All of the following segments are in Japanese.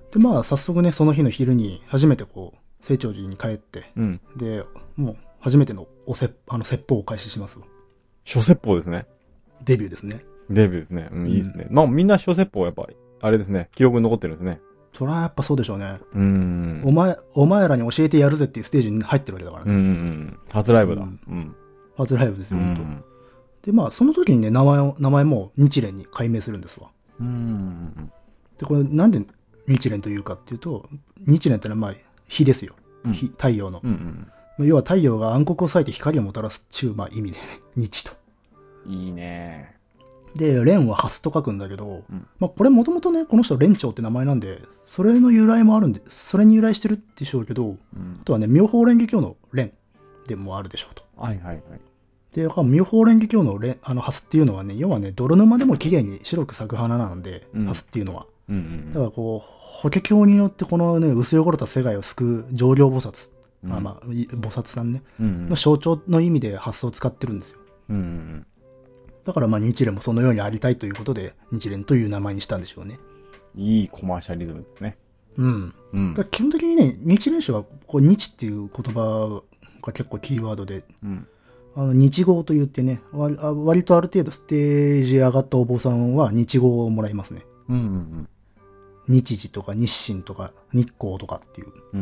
で、まあ、早速ね、その日の昼に、初めてこう、清張寺に帰って、 うん。 で、もう、初めての説法を開始します。 諸説法ですね。 デビューですね。 デビューですね。うん、 うん。 いいですね。まあみんな諸説法やっぱり、あれですね。記憶に残ってるんですね。 それはやっぱそうでしょうね。 うーん。 お前らに教えてやるぜっていうステージに入ってるわけだからうんうね。 ん。初ライブだ。 うん。 うん。 初ライブですうよ、ほんと。 ん。 で、まあ、その時にね、名前も日蓮に改名するんですわ。 うん。 で、これなんで日蓮というかっていうと、日蓮ってのはまあ、日ですよ。 うん。 日、太陽の。 うん。 要は太陽が暗黒を裂いて光をもたらすっちゅう、まあ意味でね、日と。 いいね。 で、蓮は蓮と書くんだけど、 うん。 まあこれもともとね、この人蓮長って名前なんで、それの由来もあるんで、それに由来してるでしょうけど、 うん。 あとはね、妙法蓮華経の蓮でもあるでしょうと。 はいはいはい。 で、妙法蓮華経の蓮っていうのはね、要はね、泥沼でも綺麗に白く咲く花なので、 うん。 蓮っていうのは。 うん。 だからこう、法華経によってこのね、薄汚れた世界を救う上行菩薩、 うん。 まあ、菩薩さんね、 うん。 の象徴の意味で発想を使ってるんですよ。 うん。 だからまあ日蓮もそのようにありたいということで、日蓮という名前にしたんでしょうね。 いいコマーシャリズムですね。 うん。 うん。 だから基本的にね、日蓮宗は、こう、日っていう言葉が結構キーワードで、 うん。 日号と言ってね、割とある程度ステージ上がったお坊さんは日号をもらいますね。 うん。 日時とか日清とか日光とかっていう。 うん。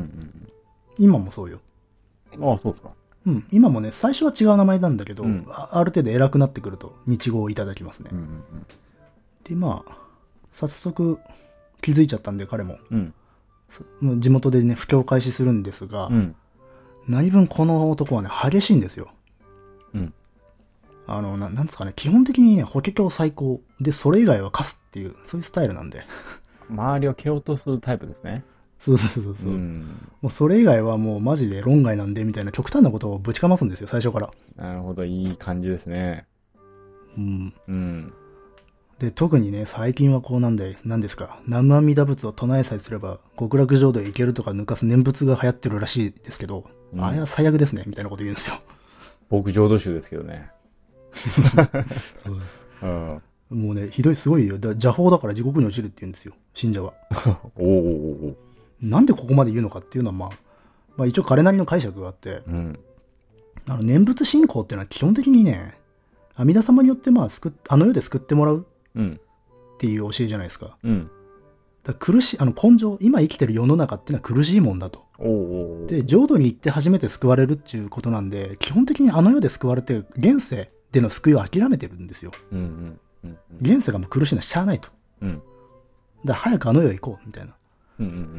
今もそうよ。 ああ、そうですか。 うん。今もね、最初は違う名前なんだけど、 うん。 ある程度偉くなってくると日号をいただきますね。 うん。 で、まあ、早速気づいちゃったんで彼も、 うん。 地元でね、布教を開始するんですが、 うん。 何分この男はね、激しいんですよ。 うん。 なんですかね、基本的にね、法華経最高。で、それ以外はカスっていう、そういうスタイルなんで。 周りを蹴落とすタイプですね。 そうそうそううそう。 ん。 もうそれ以外はもうマジで論外なんで、みたいな極端なことをぶちかますんですよ、最初から。 なるほど、いい感じですね。 うん。 うん。 で、特にね、最近はこうなんですか、南無阿弥陀仏を唱えさえすれば、極楽浄土へ行けるとか抜かす念仏が流行ってるらしいですけど、あれはうん。 最悪ですね、みたいなこと言うんですよ。 僕浄土宗ですけどね。 そううん。 もうね、ひどい、すごいよ。邪法だから地獄に落ちるって言うんですよ、信者は。 おお。 なんでここまで言うのかっていうのは、まあ一応彼なりの解釈があって、 うん。 念仏信仰っていうのは基本的にね、阿弥陀様によってまああの世で救ってもらううん。 っていう教えじゃないですか。 うん。 だから苦しい、根性、今生きてる世の中っていうのは苦しいもんだと。 おお。 で、浄土に行って初めて救われるっていうことなんで、基本的にあの世で救われて、現世での救いを諦めてるんですよ。 うん。うん。 現世がもう苦しいのはしゃあないと。 うん。 だから早くあの世へ行こう、みたいな。 うん。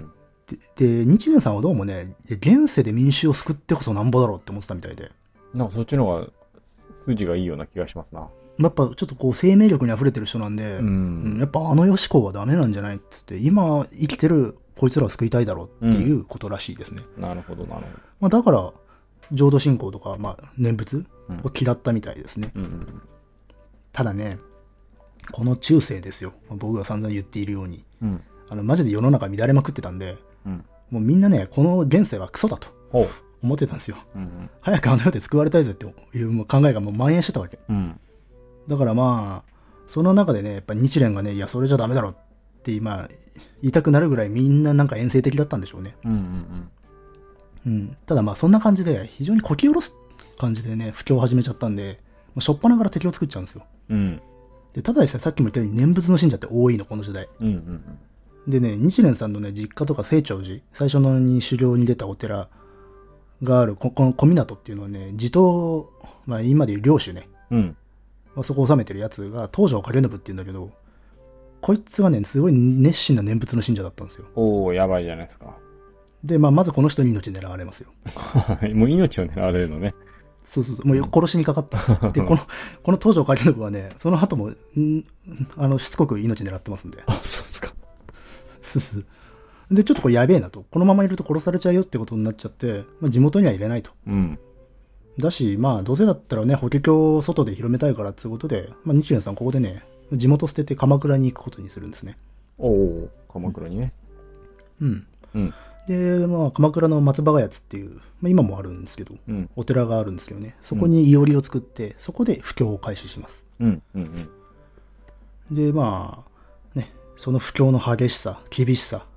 で、日蓮さんはどうもね、現世で民衆を救ってこそなんぼだろうって思ってたみたいで。 なんかそっちの方が筋がいいような気がしますな。 やっぱちょっとこう生命力に溢れてる人なんうで、 ん。 やっぱあの世思考はダメなんじゃないっつって、今生きてるこいつらを救いたいだろうっていうことらしいですね。 なるほど、なるまあだから、浄土信仰とか、まあ念仏ほど。 を嫌ったみたいですね。 うん。 ただね、この中世ですよ。僕が散々言っているように。 うん。 マジで世の中乱れまくってたんで、 うん。 もうみんなね、この現世はクソだとほう。 思ってたんですよ。 うん。 早くあの世で救われたいぜっていう考えがもう蔓延してたわけ。 うん。 だからまあ、その中でね、やっぱ日蓮がね、いや、それじゃダメだろって今、言いたくなるぐらいみんななんか遠征的だったんでしょうね。 うん。 うん。ただまあそんな感じで、非常にこき下ろす感じでね、布教を始めちゃったんで、しょっぱなから敵を作っちゃうんですよ。 うん。 で、ただでさえさっきも言ったように念仏の信者って多いの、この時代。 うん。 でね、日蓮さんのね、実家とか清張寺、最初のに修行に出たお寺がある、この小湊っていうのはね、地頭、まあ今でいう領主ね、 うん。 まあ、そこを治めてるやつが東條影信って言うんだけど、こいつがね、すごい熱心な念仏の信者だったんですよ。 おー、やばいじゃないですか。 で、まあまずこの人に命狙われますよ。 もう命を狙われるのね。 そうそうそう、もう殺しにかかった。で、この東條影信はね、その後も、しつこく命狙ってますんで。 あ、そうですか。 すす。で、ちょっとこれやべえなと。このままいると殺されちゃうよってことになっちゃって、まあ、地元には入れないと。 うん。 だし、まあ、どうせだったらね、法華経を外で広めたいからっていうことで、まあ、日蓮さんここでね、地元捨てて鎌倉に行くことにするんですね。 おー、鎌倉にね。 うん。 うん。 で、まあ、鎌倉の松葉ヶ谷っていう、まあ、今もあるんですけど、 うん。 お寺があるんですけどね、そこにいおりを作って、そこで布教を開始します。 うん。うん。 で、まあ、ね、その布教の激しさ、厳しさ、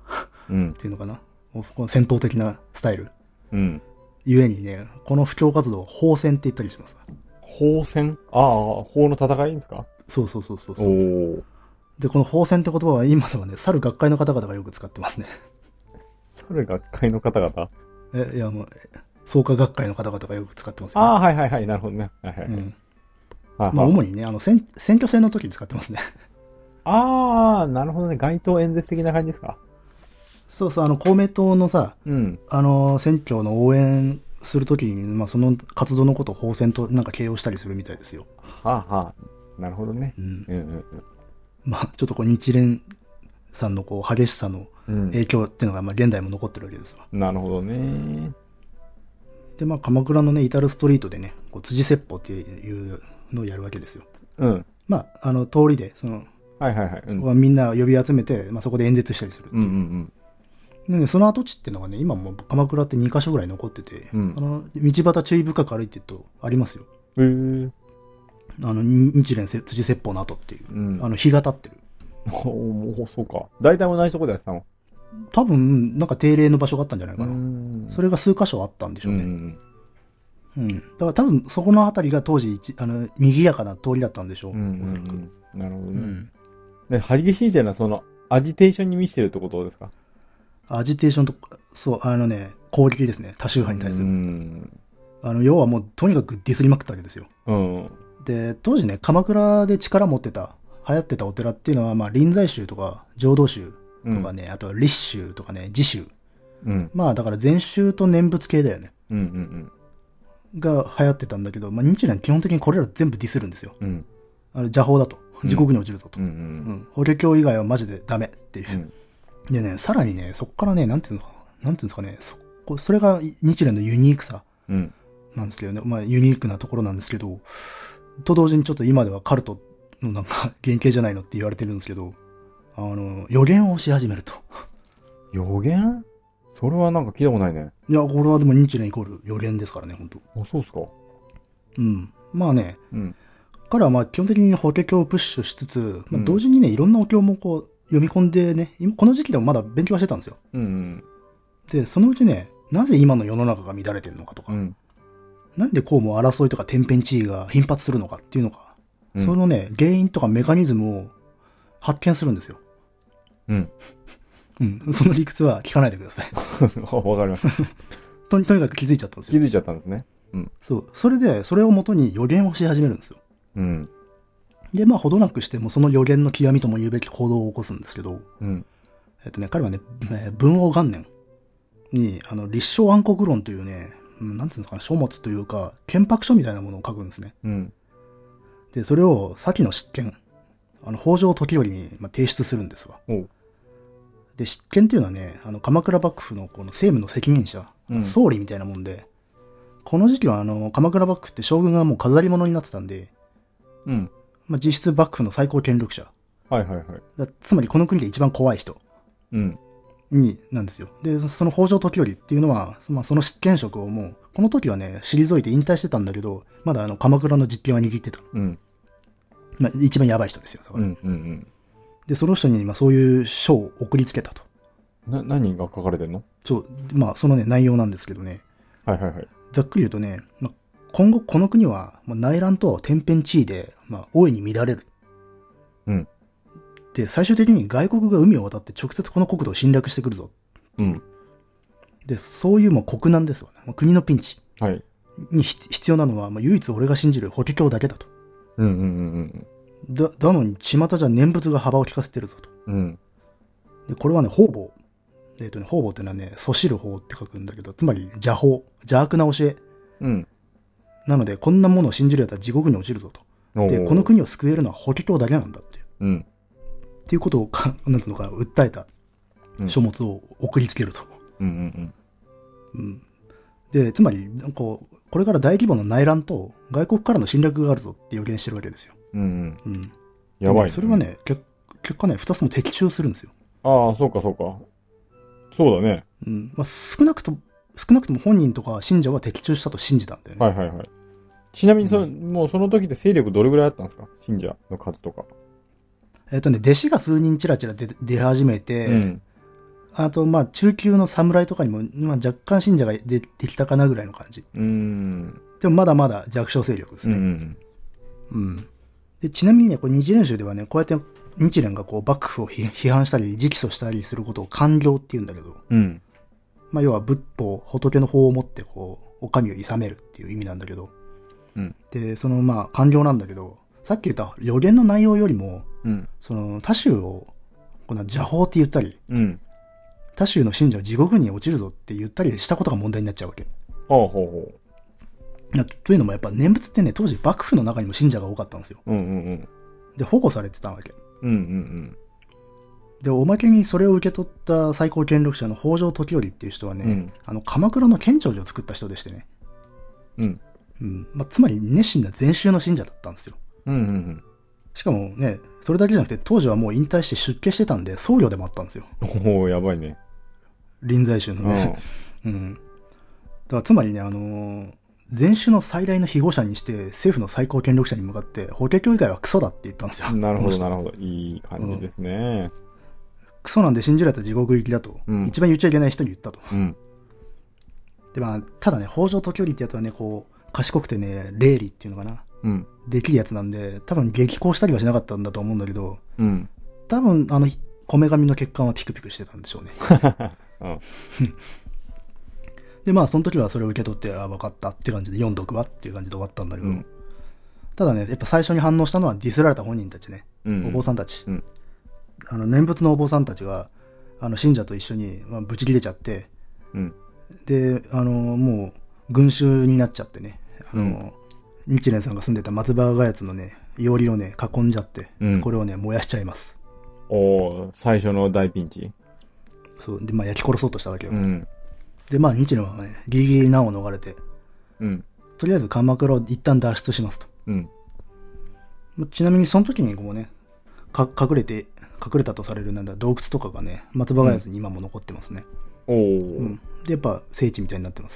うんっ。ていうのかな。この戦闘的なスタイル。 うん。 ゆえにね、この布教活動を法戦って言ったりします。 法戦ああ、法の戦いですか？ そうそうそうそうおそう。 ー。 で、この法戦って言葉は今ではね、去る学会の方々がよく使ってますね。 それ学会の方々。 いやもう、創価学会の方々がよく使ってますよね。 ああ、はいはいはい。なるほどね。はいはいはい。 うん。 はは。 主にね、選挙戦の時に使ってますね。 ああ、なるほどね。街頭演説的な感じですか？ そうそう、公明党のさ、 うん。 選挙の応援するときに、その活動のことを法選となんか形容したりするみたいですよ。 はあはあ。なるほどね。 うん。 うんうんちょっと日蓮さんの激しさのうん。うん。 影響っていうのが、現代も残ってるわけですわ。 なるほどね。 で、鎌倉のね、至るストリートでね、辻説法っていうのをやるわけですよ。 うん。 通りで、 はいはいはい。うん。 みんな呼び集めて、そこで演説したりするってうんういう。 んでね、その跡地っていうのがね、今も鎌倉って2カ所ぐらい残ってて、 うん道端注意深く歩いてるとありますよ。 うん。へえ。 日蓮辻説法の跡っていう。 うん。 日が立ってる。 おそうか。大体同じとこでやってたの？ 多分、なんか定例の場所があったんじゃないかな。それ、 れが数箇所あったんでしょうね。 ん。 うん。だから多分、そこの辺りが当時、賑やかな通りだったんでしょう。 うんうんおそらく。 うん。なるほどね。 うん。 で、ハリゲシーっていうのはその、アジテーションに満ちてるってことですか？ アジテーションと、そう、攻撃ですね。多宗派に対すうる。 ん。 要はもう、とにかくディスりまくったわけですよ。 うん。 で、当時ね、鎌倉で力持ってた、流行ってたお寺っていうのは、臨済宗とか、浄土宗とかね、あとは立宗とかね、自宗。 うん。 だから禅宗と念仏系だよね。 うんうんが流行ってたんだけど、日蓮基本的にこれら全部ディスるんですよ。 うん。 邪法だと。地獄に落ちるぞと。 うんううんん。法華経以外はマジでダメっていう。 うん。 でね、さらにね、そっからね、なんていうんですかね、それが日蓮のユニークさうんなんですけどね、ユニークなところなんですけど、と同時にちょっと今ではカルトのなんか原型じゃないのって言われてるんですけど、予言をし始めると。 予言？それはなんか聞いたことないね。 いや、これはでも日蓮イコール予言ですからね、本当。 あ、そうっすか。 うん。 うん。 彼は基本的に法華経をプッシュしつつ、 うん同時にね、いろんなお経も読み込んでね、この時期でもまだ勉強はしてたんですよ。 うんで、そのうちね、なぜ今の世の中が乱れてるのかとか、 うん。 なんでこうも争いとか天変地異が頻発するのかっていうのが、 うんそのね、原因とかメカニズムを発見するんですよ。 うん。 うん。その理屈は聞かないでください。 わかりました。 とにかく気づいちゃったんですよ。 気づいちゃったんですね。うん。 そう。それで、それをもとに予言をし始めるんですよ。 うん。 で、ほどなくしてもその予言の極みとも言うべき行動を起こすんですけど、 うん。 彼はね、文王元年に、立正暗黒論というね、なんていうのかな、書物というか、憲白書みたいなものを書くんですね。 うん。 で、それを先の執権、北条時頼に提出するんですわ。 おう。 で、執権っていうのはね、鎌倉幕府のこの政務の責任者、 うん総理みたいなもんで、この時期は鎌倉幕府って将軍がもう飾り物になってたんで、 うん。 実質幕府の最高権力者。 はいはいはい。 つまりこの国で一番怖い人うん。 なんですよ。で、その北条時頼っていうのは、その執権職をもう、この時はね、退いて引退してたんだけど、まだ鎌倉の実権は握ってた。 うん。 一番やばい人ですよ。だからうん。うん。 で、その人にそういう書を送りつけたと。 何が書かれてんの？ そう、そのね、内容なんですけどね、 はいはいはい。 ざっくり言うとね、今後この国は、内乱と天変地異で、大いに乱れる。 うん。 で、最終的に外国が海を渡って直接この国土を侵略してくるぞ。 うん。 で、そういう国難ですわね。国のピンチはい。 に必要なのは、唯一俺が信じる法華経だけだと。 うんうんうんだのに、巷じゃ念仏が幅を利かせてるぞと。 うん。うん。 で、これはね、方々。方々っていうのはね、そしる法って書くんだけど、つまり邪法、邪悪な教え。 うん。 なので、こんなものを信じるやつは地獄に落ちるぞと。で、この国を救えるのは法華経だけなんだっていう。 うん。 っていうことをなんていうのかな、訴えた書物を送りつけると。 うんうんうん。で、つまり、これから大規模な内乱と外国からの侵略があるぞって予言してるわけですよ。 うんうん。 うん。 やばいね。 それはね、結果ね、二つも的中するんですよ。 ああ、そうかそうか。そうだね。 うん。少なくとも本人とか信者は的中したと信じたんだよね。 はいはいはい。ちなみにもうその時って勢力どれぐらいあったんですか？信者の数とか。 弟子が数人チラチラ出始めて、 うん。 あと、まあ、中級の侍とかにも、まあ、若干信者ができたかなぐらいの感じ。でもまだまだ弱小勢力ですね。で、ちなみにね、これ日蓮宗ではね、こうやって日蓮がこう幕府を批判したり、直訴したりすることを官僚って言うんだけど、まあ、要は仏法、仏の法をもってこう、お上を諌めるっていう意味なんだけど、で、そのまあ、官僚なんだけど、さっき言った予言の内容よりも、その他宗を、この邪法って言ったり、他宗の信者は地獄に落ちるぞって言ったりしたことが問題になっちゃうわけ。というのもやっぱ念仏ってね、当時幕府の中にも信者が多かったんですよ。で、保護されてたわけ。で、おまけにそれを受け取った最高権力者の北条時頼っていう人はね、鎌倉の建長寺を作った人でしてね。まあ、つまり熱心な禅宗の信者だったんですよ。しかもね、それだけじゃなくて当時はもう引退して出家してたんで僧侶でもあったんですよ。 おー、やばいね。 臨済宗のね。だからつまりね、禅宗の最大の庇護者にして政府の最高権力者に向かって法華経以外はクソだって言ったんですよ。 なるほど、なるほど。いい感じですね。 クソなんで信じられた地獄行きだと、一番言っちゃいけない人に言ったと。で、まあ、ただね、北条時頼ってやつはね、こう、賢くてね、霊理っていうのかな。できるやつなんで、多分激高したりはしなかったんだと思うんだけど、多分、こめかみの血管はピクピクしてたんでしょうね。で、まあ、その時はそれを受け取って、あ、分かったって感じで読んどくわっていう感じで終わったんだけど、ただね、やっぱ最初に反応したのはディスられた本人たちね、お坊さんたち。念仏のお坊さんたちが、信者と一緒に、まあ、ブチ切れちゃって、で、もう、群衆になっちゃってね、日蓮さんが住んでた松葉ヶ谷のね、いおりをね、囲んじゃって、これをね、燃やしちゃいます。 最初の大ピンチ。 そう。で、まあ、焼き殺そうとしたわけよ。で、まあ、日蓮はね、ギリギリ難を逃れて、とりあえず鎌倉を一旦脱出しますと。ちなみにその時にこうね、隠れたとされる洞窟とかがね、松葉ヶ谷に今も残ってますね。で、やっぱ聖地みたいになってます。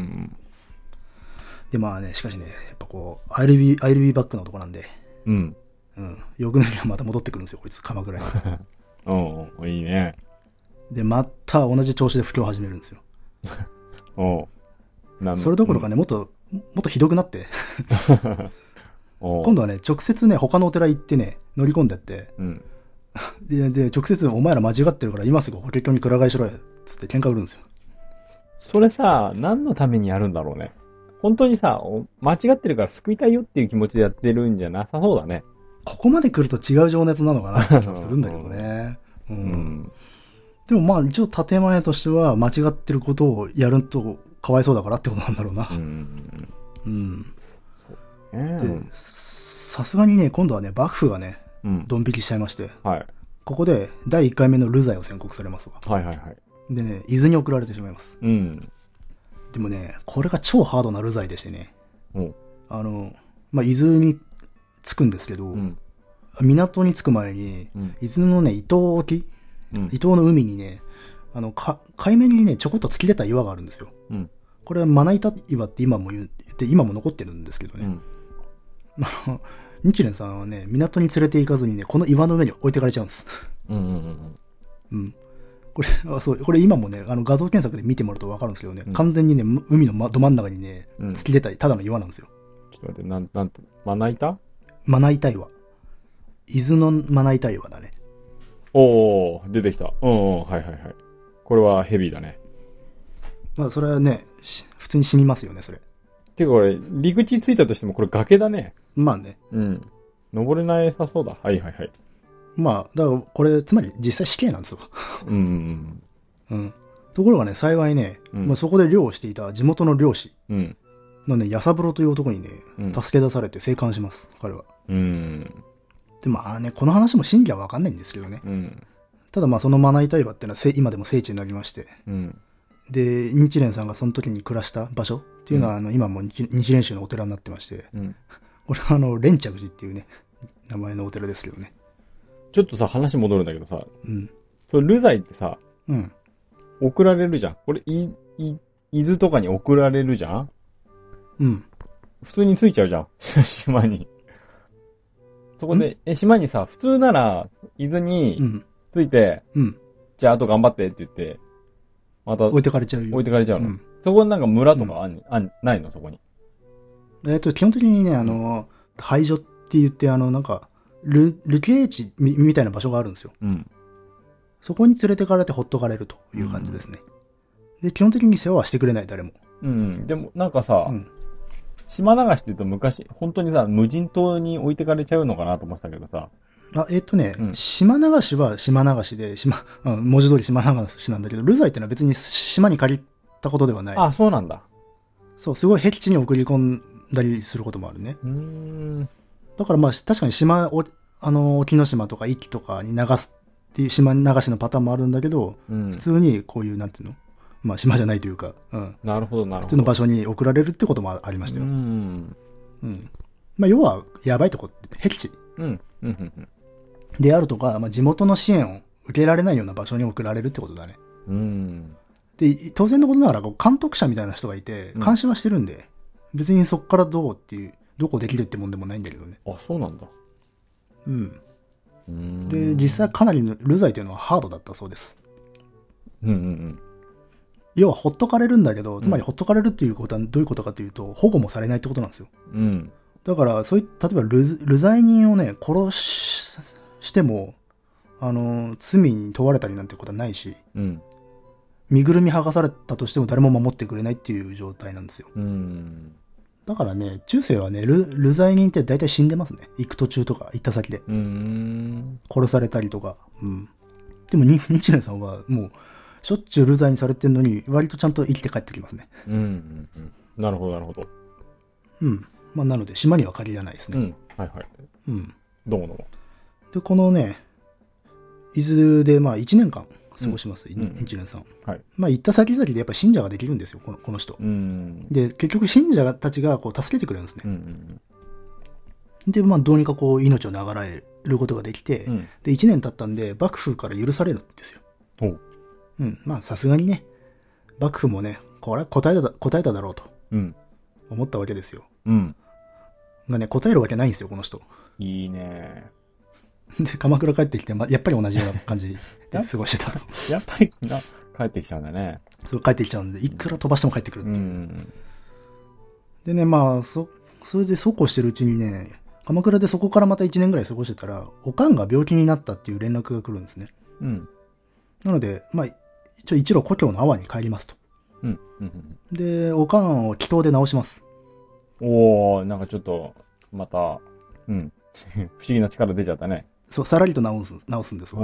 で、まあね、しかしね、やっぱこう、I'll be back の男なんで、翌年にはまた戻ってくるんですよ、こいつ、鎌倉に。 いいね。 で、また同じ調子で布教を始めるんですよ。それどころかね、もっとひどくなって、今度はね、直接ね、他のお寺行ってね、乗り込んでって、で、直接お前ら間違ってるから今すぐ法華経にくら替えしろよ、つって喧嘩売るんですよ。 それさ、何のためにやるんだろうね。本当にさ、間違ってるから救いたいよっていう気持ちでやってるんじゃなさそうだね。 ここまで来ると違う情熱なのかなって気がするんだけどね。でもまあ一応建前としては間違ってることをやるとかわいそうだからってことなんだろうな。で、さすがにね、今度はね、幕府がね、ドン引きしちゃいまして、ここで第1回目の流罪を宣告されますわ。でね、伊豆に送られてしまいます。でもね、これが超ハードな流罪でしてね、まあ、伊豆に着くんですけど、港に着く前に、伊豆のね、伊東沖、伊東の海にね、海面にね、ちょこっと突き出た岩があるんですよ。これはまな板岩って今も残ってるんですけどね。日蓮さんはね、港に連れて行かずにね、この岩の上に置いてかれちゃうんです。これ今もね、画像検索で見てもらうと分かるんですけどね、完全にね、海のど真ん中にね、突き出たただの岩なんですよ。 ちょっと待って、なんと、まな板岩。伊豆のまな板岩だね。 出てきた。はい。これはヘビーだね。 まあ、それはね、普通に死にますよね、それ。 てかこれ、陸地着いたとしてもこれ崖だね。 まあね。 登れなさそうだ。はい。 まあ、だからこれ、つまり実際死刑なんですよ。ところがね、幸いね、まあ、そこで漁をしていた地元の漁師のね、安三郎という男にね、助け出されて生還します、彼は。で、まあね、この話も真偽はわかんないんですけどね。ただまあ、そのまな板岩っていうのは今でも聖地になりまして、で、日蓮さんがその時に暮らした場所っていうのは、今も日蓮宗のお寺になってまして、これは蓮着寺っていうね、名前のお寺ですけどね。 ちょっとさ、話戻るんだけどさ、それ流罪ってさ、送られるじゃん。これ、伊豆とかに送られるじゃん。普通に着いちゃうじゃん。島に。そこで、島にさ、普通なら、伊豆に着いて、 じゃああと頑張ってって言って、 また。置いてかれちゃうよ。 置いてかれちゃうの。そこになんか村とかないのそこに。 基本的にね、廃所って言って、なんか、流刑地みたいな場所があるんですよ。そこに連れてかれてほっとかれるという感じですね。で、基本的に世話はしてくれない、誰も。 でも、なんかさ、島流しって言うと昔、本当にさ、無人島に置いてかれちゃうのかなと思ってたけどさ。 島流しは島流しで、文字通り島流しなんだけど、流罪ってのは別に島に借りたことではない。 あ、そうなんだ。 そう、すごい僻地に送り込んだりすることもあるね。だからまあ、確かに沖ノ島とか壱岐とかに流すっていう島流しのパターンもあるんだけど、普通にこういう、なんていうの、まあ、島じゃないというか、 なるほど、なるほど。 普通の場所に送られるってこともありましたよ。まあ、要は、やばいとこって、僻地。であるとか、まあ、地元の支援を受けられないような場所に送られるってことだね。で、当然のことながら、監督者みたいな人がいて、監視はしてるんで、別にそこからどうできるってもんでもないんだけどね。 あ、そうなんだ。 で、実際かなりの流罪というのはハードだったそうです。要はほっとかれるんだけど、つまりほっとかれるっていうことはどういうことかというと、保護もされないってことなんですよ。だから、例えば流罪人をね、殺しても、罪に問われたりなんてことはないし、身ぐるみ剥がされたとしても誰も守ってくれないっていう状態なんですよ。だからね、中世はね、流罪人って大体死んでますね。行く途中とか、行った先で。殺されたりとか。でも、日蓮さんはもう、しょっちゅう流罪にされてるのに、割とちゃんと生きて帰ってきますね。 なるほど、なるほど。 まあ、なので、島には限らないですね。 はいはい。どうもどうも。 で、このね、伊豆で、まあ、1年間過ごします、日蓮さん。まあ、行った先々でやっぱ信者ができるんですよ、この人。で、結局信者たちがこう助けてくれるんですね。で、まあ、どうにかこう、命を長らえることができて、で、1年経ったんで、幕府から許されるんですよ。まあ、さすがにね、幕府もね、これは答えただろうと、思ったわけですよ。がね、答えるわけないんですよ、この人。 いいね。 で、鎌倉帰ってきて、やっぱり同じような感じで過ごしてたと。 やっぱり帰ってきちゃうんだね。 そう、帰ってきちゃうんで、いくら飛ばしても帰ってくるっていう。でね、まあ、それでそうこうしてるうちにね、鎌倉でそこからまた1年ぐらい過ごしてたら、おかんが病気になったっていう連絡が来るんですね。なので、まあ、一路故郷の阿波に帰りますと。で、おかんを祈祷で治します。 なんかちょっと、また、不思議な力出ちゃったね。 そう、さらりと治すんですわ。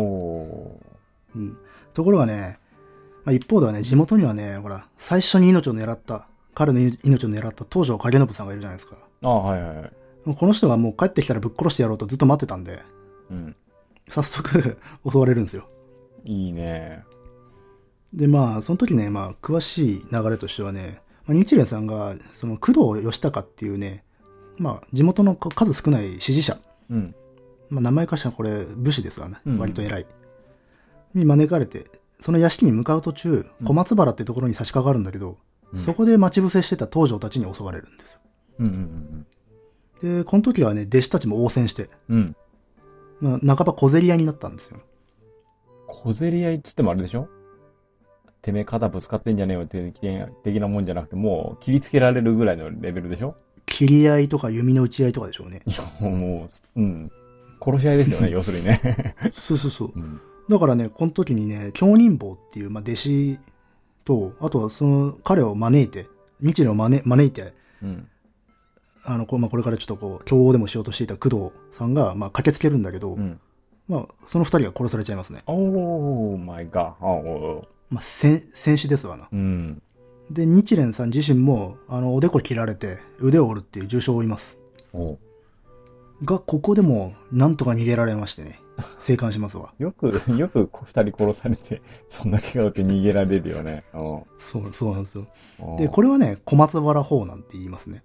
ところがね、まあ、一方ではね、地元にはね、ほら、最初に彼の命を狙った東條影信さんがいるじゃないですか。この人がもう帰ってきたらぶっ殺してやろうとずっと待ってたんで、早速襲われるんですよ。 いいね。 で、まあ、その時ね、まあ、詳しい流れとしてはね、日蓮さんが、その、工藤義高っていうね、まあ、地元の数少ない支持者。まあ、名前からしたらこれ、武士ですわね。割と偉い。に招かれて、その屋敷に向かう途中、小松原ってところに差し掛かるんだけど、そこで待ち伏せしてた東条たちに襲われるんですよ。で、この時はね、弟子たちも応戦して、まあ、半ば小競り合いになったんですよ。 小競り合いって言ってもあれでしょ？てめえ肩ぶつかってんじゃねえよ的なもんじゃなくて、もう切りつけられるぐらいのレベルでしょ？ 切り合いとか弓の打ち合いとかでしょうね。 いや、もう、殺し合いですよね、要するにね。 そう。だからね、この時にね、京人坊っていう、まあ、弟子と、あとはその彼を招いて、日蓮を招いて、これからちょっとこう、共闘でもしようとしていた工藤さんが、まあ、駆けつけるんだけど、まあ、その二人が殺されちゃいますね。 マイガー。 まあ、戦死ですわな。で、日蓮さん自身も、おでこ切られて、腕を折るっていう重傷を負います。が、ここでも、なんとか逃げられましてね。生還しますわ。 よく二人殺されて、そんな怪我を受け逃げられるよね。 そうなんですよ。で、これはね、小松原法なんて言いますね。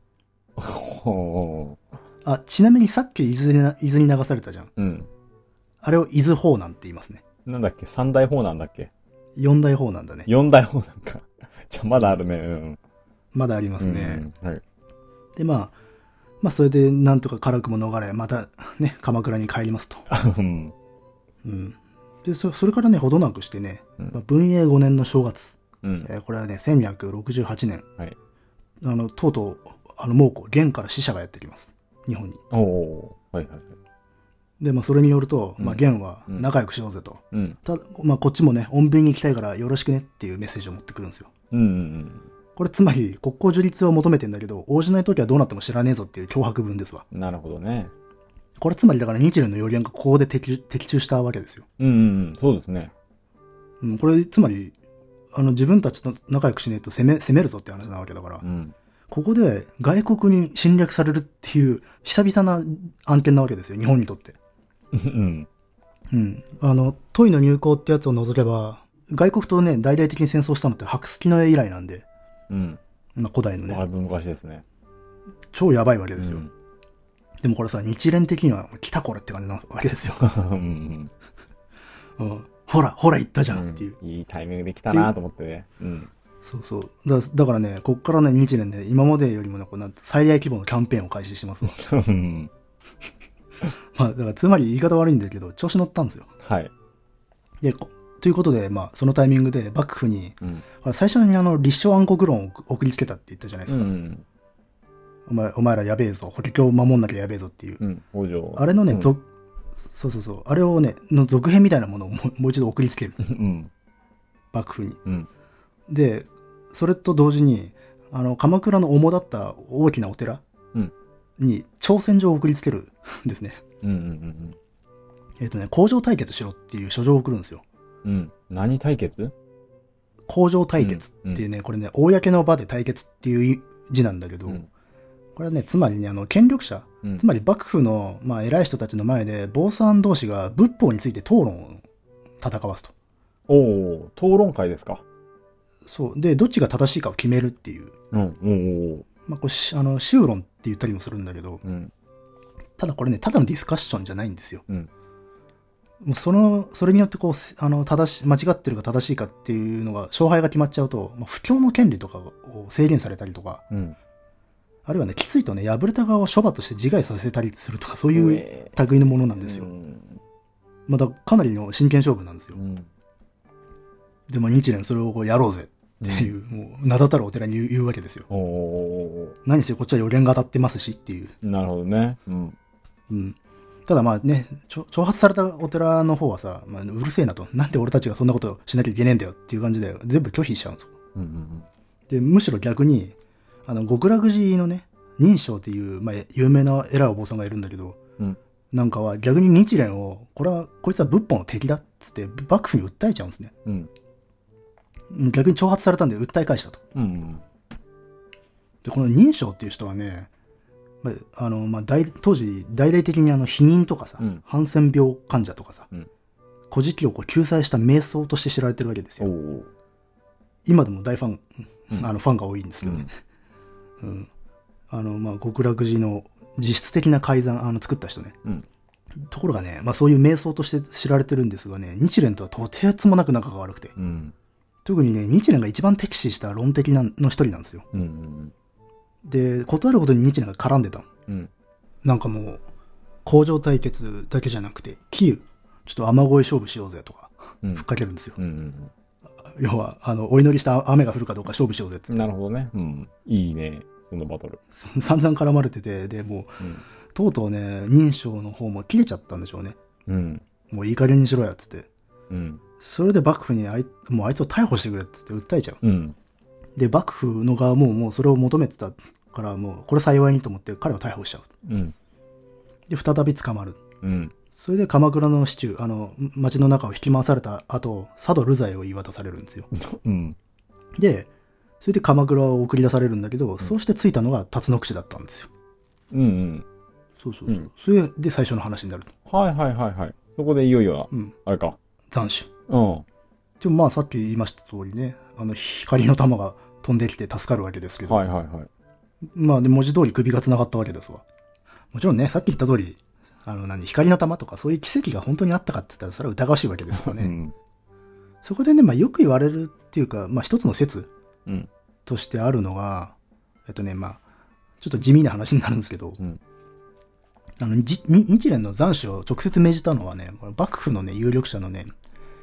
ちなみにさっき伊豆に流されたじゃん。あれを伊豆法なんて言いますね。 なんだっけ？三大法なんだっけ ？4大法なんだね。 4大法なんか。じゃあまだあるね。 まだありますね。で、まあ、それでなんとか辛くも逃れ、またね、鎌倉に帰りますと。 で、それからね、ほどなくしてね、文永5年の正月、これはね、1268年、はい、とうとう、蒙古、元から使者がやってきます。日本に。はいはいはい。で、それによると、元は仲良くしようぜと。こっちもね、穏便に行きたいからよろしくねっていうメッセージを持ってくるんですよ。これつまり、国交樹立を求めてんだけど、応じないときはどうなっても知らねえぞっていう脅迫文ですわ。 なるほどね。 これつまりだから日蓮の要言がここで的中したわけですよ。 そうですね。 これつまり、自分たちと仲良くしねえと攻めるぞって話なわけだから、ここで外国に侵略されるっていう久々な案件なわけですよ、日本にとって。トイの入港ってやつを除けば、外国とね、大々的に戦争したのって白月の絵以来なんで、古代のね。 だいぶ昔ですね。 超やばいわけですよ。でもこれさ、日蓮的には来たこれって感じなわけですよ。ほら言ったじゃんっていう。 いいタイミングで来たなと思ってね。 そうだからね、こっからね、日蓮ね、今までよりもね、最大規模のキャンペーンを開始してますわ。だからつまり言い方悪いんだけど、調子乗ったんですよ。はい。で、ということで、そのタイミングで幕府に、最初に立正暗黒論を送りつけたって言ったじゃないですか。お前らやべえぞ、法律を守んなきゃやべえぞっていう。あれのね、あれをね、の続編みたいなものをもう一度送りつける。幕府に。で、それと同時に、鎌倉の主だった大きなお寺に挑戦状を送りつけるんですね。工場対決しろっていう書状を送るんですよ。 何対決？ 工場対決っていうね、これね、公の場で対決っていう字なんだけど、これはね、つまりね、権力者、つまり幕府の、偉い人たちの前で、坊さん同士が仏法について討論を戦わすと。 討論会ですか。 そう。で、どっちが正しいかを決めるっていう。これ、修論って言ったりもするんだけど、ただこれね、ただのディスカッションじゃないんですよ。もうそれによって間違ってるか正しいかっていうのが、勝敗が決まっちゃうと、布教の権利とかを制限されたりとか、あるいはね、きついとね、敗れた側を処罰として自害させたりするとか、そういう類のものなんですよ。だかなりの真剣勝負なんですよ。で、日蓮それをやろうぜっていう、もう名だたるお寺に言うわけですよ。何せこっちは予言が当たってますしっていう。 なるほどね。 ただ挑発されたお寺の方はさ、うるせえなと。なんで俺たちがそんなことしなきゃいけねえんだよっていう感じで全部拒否しちゃうんですよ。で、むしろ逆に、極楽寺のね、仁昌っていう、有名な偉いお坊さんがいるんだけど、なんかは逆に日蓮を、こいつは仏法の敵だっつって幕府に訴えちゃうんですね。逆に挑発されたんで訴え返したと。で、この仁昌っていう人はね、当時大々的に避妊とかさ、ハンセン病患者とかさ、古事記を救済した瞑想として知られてるわけですよ。今でも大ファン、ファンが多いんですけどね。極楽寺の実質的な改ざん、作った人ね。ところがね、そういう瞑想として知られてるんですがね、日蓮とはとてつもなく仲が悪くて。特にね、日蓮が一番敵視した論的の一人なんですよ。で、ことあることに日蓮が絡んでた。なんかもう、工場対決だけじゃなくて、ちょっと雨乞い勝負しようぜとか、ふっかけるんですよ。要は、お祈りした雨が降るかどうか勝負しようぜって。 なるほどね。いいね、そのバトル。 散々絡まれてて、で、もう、とうとうね、仁昌の方も切れちゃったんでしょうね。もういい加減にしろや、つって。それで幕府にもうあいつを逮捕してくれっつって訴えちゃう。で、幕府の側ももうそれを求めてたから、もうこれ幸いにと思って彼を逮捕しちゃう。で、再び捕まる。それで鎌倉の市中、町の中を引き回された後、佐渡流罪を言い渡されるんですよ。で、それで鎌倉を送り出されるんだけど、そうしてついたのが辰野口だったんですよ。そう。それで最初の話になると。 はい。そこでいよいよ、あれか。 斬首。でもさっき言いました通りね、光の玉が飛んできて助かるわけですけど。で、文字通り首が繋がったわけですわ。もちろんね、さっき言った通り、光の玉とかそういう奇跡が本当にあったかって言ったらそれは疑わしいわけですよね。そこでね、よく言われるっていうか、一つの説としてあるのが、ちょっと地味な話になるんですけど、日蓮の斬首を直接命じたのはね、幕府のね、有力者のね、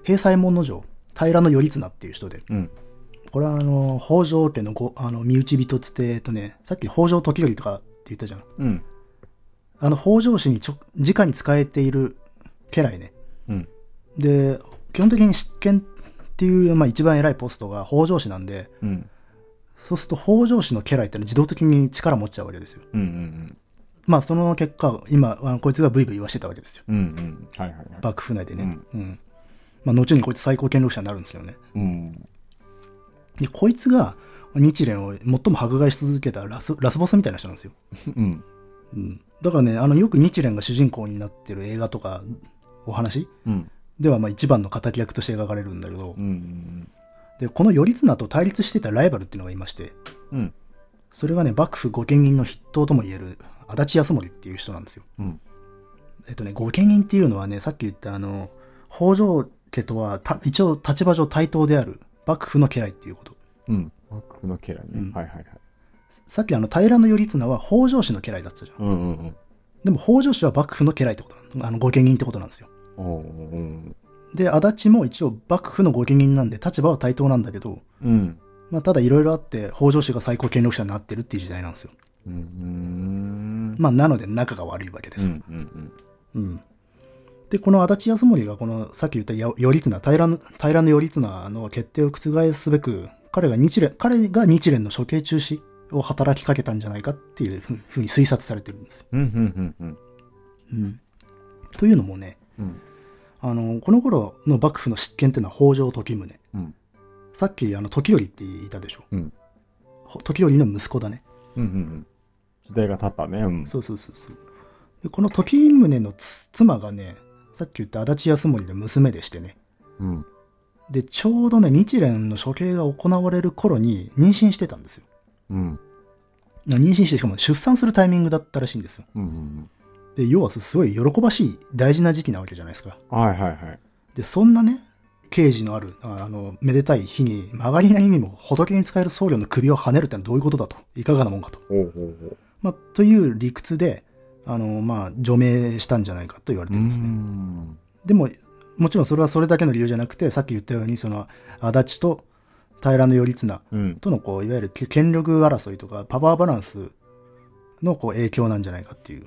平西門の城、平頼綱っていう人で、これは北条家の身内人つって、さっき北条時頼とかって言ったじゃん。北条氏に直に仕えている家来ね。で、基本的に執権っていう、一番偉いポストが北条氏なんで、そうすると北条氏の家来ってのは自動的に力持っちゃうわけですよ。その結果、今、こいつがブイブイ言わしてたわけですよ。幕府内でね。後にこいつ最高権力者になるんですよね。で、こいつが日蓮を最も迫害し続けたラスボスみたいな人なんですよ。だからね、よく日蓮が主人公になってる映画とか、お話、では一番の敵役として描かれるんだけど、で、この頼綱と対立してたライバルっていうのがいまして、それがね、幕府御家人の筆頭ともいえる足立康盛っていう人なんですよ。御家人っていうのはね、さっき言った北条家とは一応立場上対等である幕府の家来っていうこと。 幕府の家来ね。 さっき平頼綱は北条氏の家来だったじゃん。でも北条氏は幕府の家来ってことなの。御家人ってことなんですよ。で、足立も一応幕府の御家人なんで立場は対等なんだけど、ただいろいろあって北条氏が最高権力者になってるっていう時代なんですよ。なので仲が悪いわけですよ。で、この足立康盛がさっき言った頼綱、平頼綱の決定を覆すべく、彼が日蓮の処刑中止を働きかけたんじゃないかっていうふうに推察されてるんですよ。というのもね、この頃の幕府の執権っていうのは北条時宗。さっき時頼って言ったでしょ。時頼の息子だね。 時代が経ったね。 そう。で、この時宗の妻がね、さっき言った足立康盛の娘でしてね。で、ちょうどね、日蓮の処刑が行われる頃に妊娠してたんですよ。妊娠して、しかも出産するタイミングだったらしいんですよ。で、要はすごい喜ばしい大事な時期なわけじゃないですか。で、そんなね、慶事のある、めでたい日に曲がりなりにも仏に仕える僧侶の首をはねるってのはどういうことだと。いかがなもんかと。という理屈で、除名したんじゃないかと言われてるんですね。でも、もちろんそれはそれだけの理由じゃなくて、さっき言ったように、足立と平頼綱とのいわゆる権力争いとかパワーバランスの影響なんじゃないかっていう。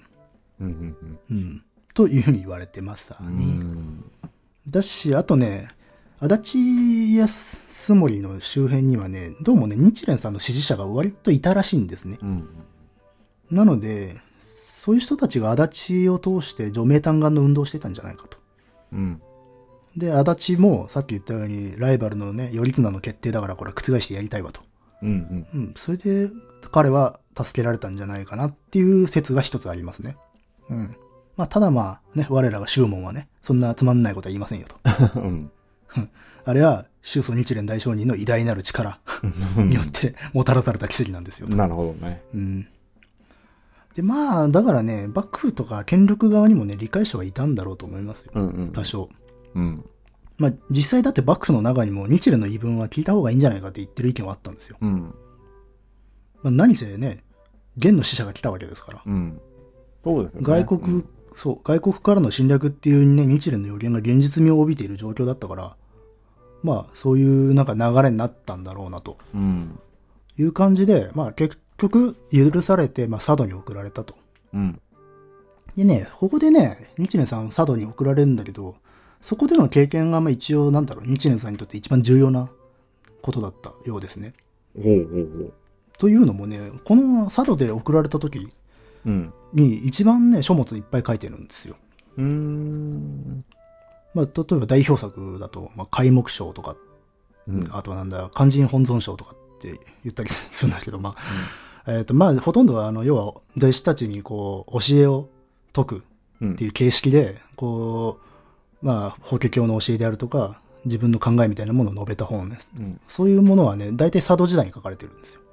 というふうに言われてますね。だし、あとね、足立康盛の周辺にはね、どうもね、日蓮さんの支持者が割といたらしいんですね。なので、そういう人たちが足立を通して除名嘆願の運動をしてたんじゃないかと。で、足立もさっき言ったようにライバルのね、頼綱の決定だからこれ覆してやりたいわと。それで彼は助けられたんじゃないかなっていう説が一つありますね。ただ我らが宗門はね、そんなつまんないことは言いませんよと。あれは宗祖日蓮大聖人の偉大なる力によってもたらされた奇跡なんですよと。 なるほどね。 で、だからね、幕府とか権力側にもね、理解者はいたんだろうと思いますよ。多少。実際だって幕府の中にも日蓮の言い分は聞いた方がいいんじゃないかって言ってる意見はあったんですよ。何せね、元の使者が来たわけですから。 そうですね。 外国からの侵略っていうね、日蓮の予言が現実味を帯びている状況だったから、そういう流れになったんだろうなと。いう感じで、結局許されて、佐渡に送られたと。でね、ここでね、日蓮さん佐渡に送られるんだけど、そこでの経験が一応日蓮さんにとって一番重要なことだったようですね。というのもね、この佐渡で送られた時に一番ね、書物いっぱい書いてるんですよ。例えば代表作だと、開目章とか、あとは勧進本尊章とかって言ったりするんだけど、ほとんどは要は弟子たちに教えを説くっていう形式で、法華経の教えであるとか、自分の考えみたいなものを述べた本ね。そういうものはね、大体佐渡時代に書かれてるんですよ。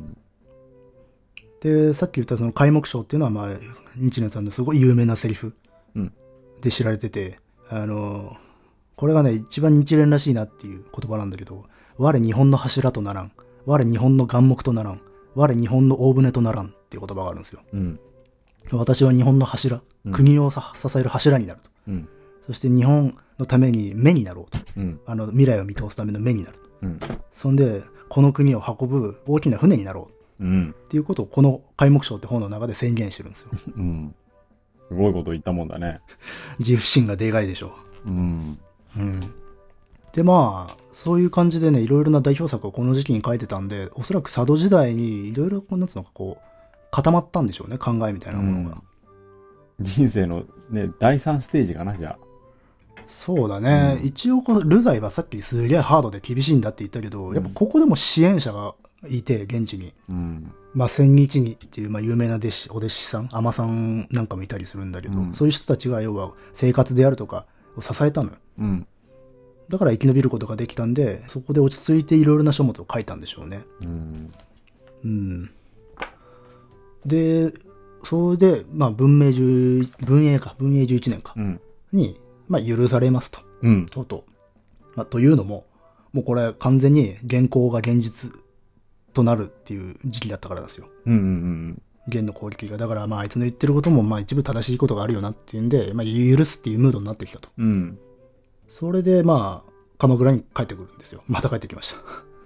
で、さっき言ったその開目章っていうのは、日蓮さんのすごい有名なセリフで知られてて、これがね、一番日蓮らしいなっていう言葉なんだけど、我日本の柱とならん。我日本の眼目とならん。我日本の大船とならんっていう言葉があるんですよ。私は日本の柱、国を支える柱になると。そして日本のために目になろうと。未来を見通すための目になる。そんで、この国を運ぶ大きな船になろう。っていうことをこの開目章って本の中で宣言してるんですよ。 すごいこと言ったもんだね。 自負心がでかいでしょ。で、まあ、そういう感じでね、いろいろな代表作をこの時期に書いてたんで、おそらく佐渡時代にいろいろ、なんつうのかこう、固まったんでしょうね、考えみたいなものが。 人生のね、第3ステージかな、じゃあ。 そうだね。一応ルザイはさっきすげえハードで厳しいんだって言ったけど、やっぱここでも支援者がいて、現地に。まあ、千日にっていう、まあ、有名なお弟子さん、海女さんなんかもいたりするんだけど、そういう人たちが要は生活であるとかを支えたのよ。だから生き延びることができたんで、そこで落ち着いていろいろな書物を書いたんでしょうね。で、それで、まあ、文永11年か。に、まあ、許されますと。とうとう。まあ、というのも、もうこれ完全に原稿が現実となるっていう時期だったからなんですよ。元の攻撃が。だから、まあ、あいつの言ってることも、まあ、一部正しいことがあるよなっていうんで、まあ、許すっていうムードになってきたと。それで、まあ、鎌倉に帰ってくるんですよ。また帰ってきました。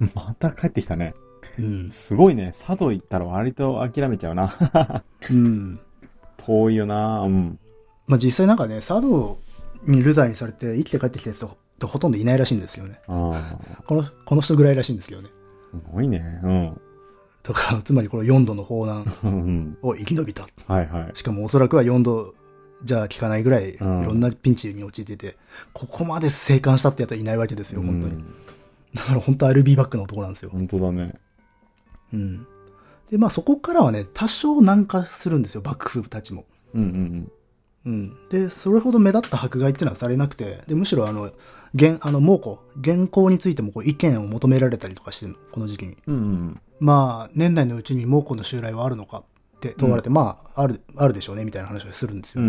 また帰ってきたね。すごいね。佐渡行ったら割と諦めちゃうな。遠いよな。 まあ実際なんかね、佐渡に流罪にされて生きて帰ってきたやつとほとんどいないらしいんですよね。この人ぐらいらしいんですけどね。 すごいね。 だから、つまりこの4度の砲弾を生き延びた。しかもおそらくは4度じゃ効かないぐらいいろんなピンチに陥っていて、ここまで生還したってやつはいないわけですよ、本当に。だから本当 RB バックの男なんですよ。 本当だね。 で、まあそこからはね、多少軟化するんですよ、幕府たちも。で、それほど目立った迫害っていうのはされなくて、で、むしろ猛虎、原稿についてもこう意見を求められたりとかしてるの、この時期に。まあ、年内のうちに猛虎の襲来はあるのかって問われて、まあ、あるでしょうね、みたいな話をするんですよ。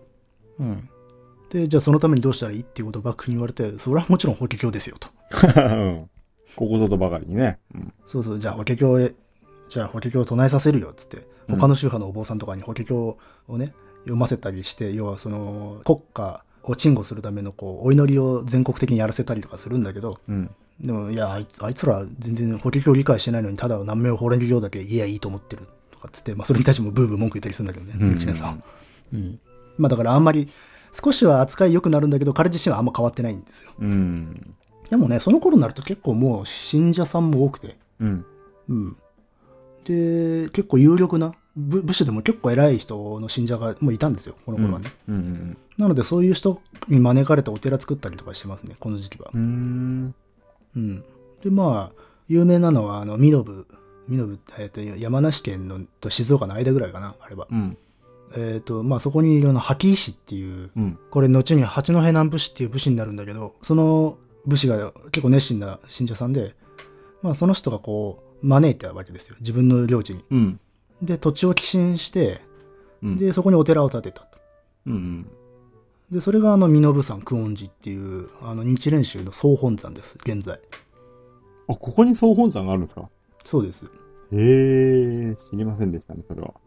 で、じゃあそのためにどうしたらいいっていうことを幕府に言われて、それはもちろん法華経ですよ、と。 ここぞとばかりにね。 そうそう、じゃあ法華経を唱えさせるよ、つって。他の宗派のお坊さんとかに法華経をね、読ませたりして、要はその、国家を鎮護するためのこう、お祈りを全国的にやらせたりとかするんだけど、でも、いや、あいつら全然法華経を理解してないのに、ただ南無法華経だけ言えばいいと思ってる、とかつって、まあそれに対してもブーブー文句言ったりするんだけどね、一年さん。まあだからあんまり、少しは扱い良くなるんだけど、彼自身はあんま変わってないんですよ。でもね、その頃になると結構もう信者さんも多くて、で、結構有力な、武士でも結構偉い人の信者がもういたんですよ、この頃はね。なのでそういう人に招かれてお寺作ったりとかしてますね、この時期は。で、まあ、有名なのは、身延、山梨県のと静岡の間ぐらいかな、あれは。まあそこにいる萩石っていう、これ後に八戸南部氏っていう武士になるんだけど、その武士が結構熱心な信者さんで、まあその人がこう招いたわけですよ、自分の領地に。で、土地を寄進して、で、そこにお寺を建てたと。で、それが身延山久遠寺っていう、日蓮宗の総本山です、現在。 あ、ここに総本山があるんですか？ そうです。 知りませんでしたね、それは。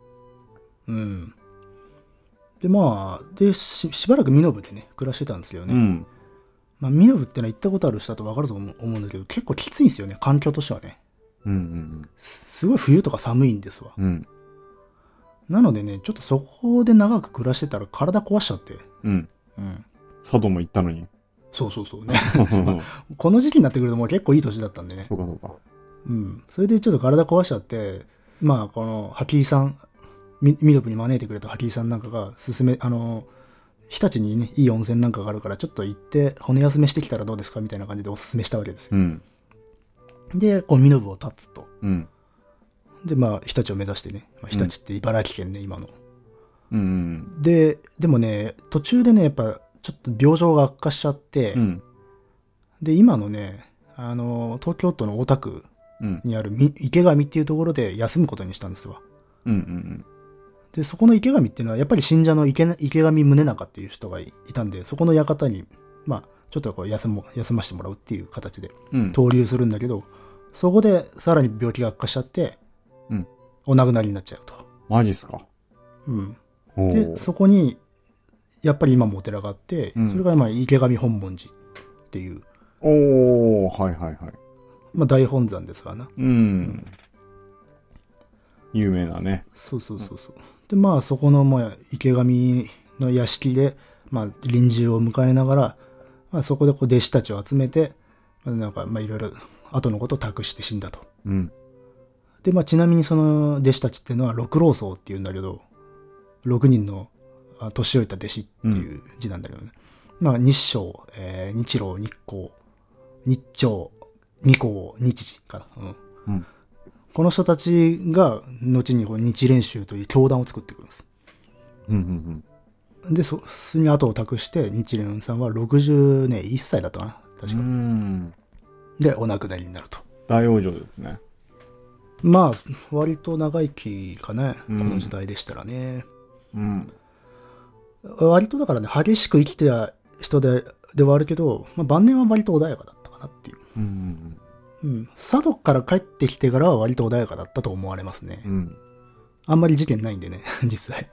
で、まあ、しばらく身延でね、暮らしてたんですよね。まあ、身延ってのは行ったことある人だと分かると思うんだけど、結構きついんですよね、環境としてはね。すごい冬とか寒いんですわ。なのでね、ちょっとそこで長く暮らしてたら体壊しちゃって。 佐渡も行ったのに。 そうね。まあ、この時期になってくるともう結構いい年だったんでね。 そうか。 それでちょっと体壊しちゃって、まあ、この、萩井さん、身延に招いてくれた萩井さんなんかが日立にね、いい温泉なんかがあるから、ちょっと行って骨休めしてきたらどうですかみたいな感じでおすすめしたわけですよ。で、こう、身延を立つと。で、まあ、日立を目指してね。まあ、日立って茨城県ね、今の。でもね、途中でね、やっぱ、ちょっと病状が悪化しちゃって、で、今のね、東京都の大田区にある池上っていうところで休むことにしたんですわ。で、そこの池上っていうのは、やっぱり信者の池上宗仲っていう人がいたんで、そこの館に、まあ、ちょっとこう休ませてもらうっていう形で、投留するんだけど、そこでさらに病気が悪化しちゃって、お亡くなりになっちゃうと。 マジっすか？ で、そこに、 やっぱり今もお寺があって、それがまあ池上本門寺っていう。 はいはいはい。 まあ大本山ですからな。 有名なね。 そうそうそうそう。で、まあそこのまあ池上の屋敷で、まあ臨終を迎えながら、まあそこでこう弟子たちを集めて、なんかまあいろいろ後のことを託して死んだと。で、まあちなみにその弟子たちっていうのは六老僧っていうんだけど、6人の年老いた弟子っていう字なんだけどね。まあ日照、日露、日光、日朝、二光、日時かな。この人たちが後に日蓮宗という教団を作ってくるんです。で、それに後を託して日蓮さんは61歳だったかな、確か。で、お亡くなりになると。 大往生ですね。 まあ、割と長生きかね、この時代でしたらね。割とだからね、激しく生きてた人ではあるけど、まあ、晩年は割と穏やかだったかなっていう。佐渡から帰ってきてからは割と穏やかだったと思われますね。あんまり事件ないんでね、実際。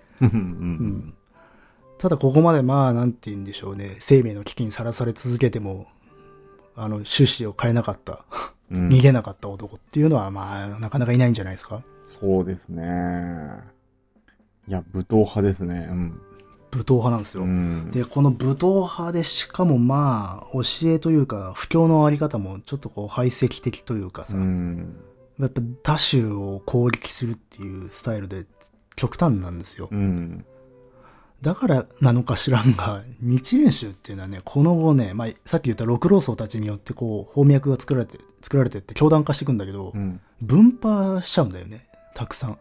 ただここまでまあ、なんて言うんでしょうね、生命の危機にさらされ続けても、趣旨を変えなかった、逃げなかった男っていうのはまあ、なかなかいないんじゃないですか。 そうですね。いや、武闘派ですね。 武闘派なんですよ。で、この武闘派でしかもまあ、教えというか、布教のあり方もちょっとこう排斥的というかさ、やっぱ他宗を攻撃するっていうスタイルで極端なんですよ。だからなのか知らんが、日蓮宗っていうのはね、この後ね、まあ、さっき言った六老僧たちによってこう、法脈が作られてって教団化していくんだけど、分派しちゃうんだよね、たくさん。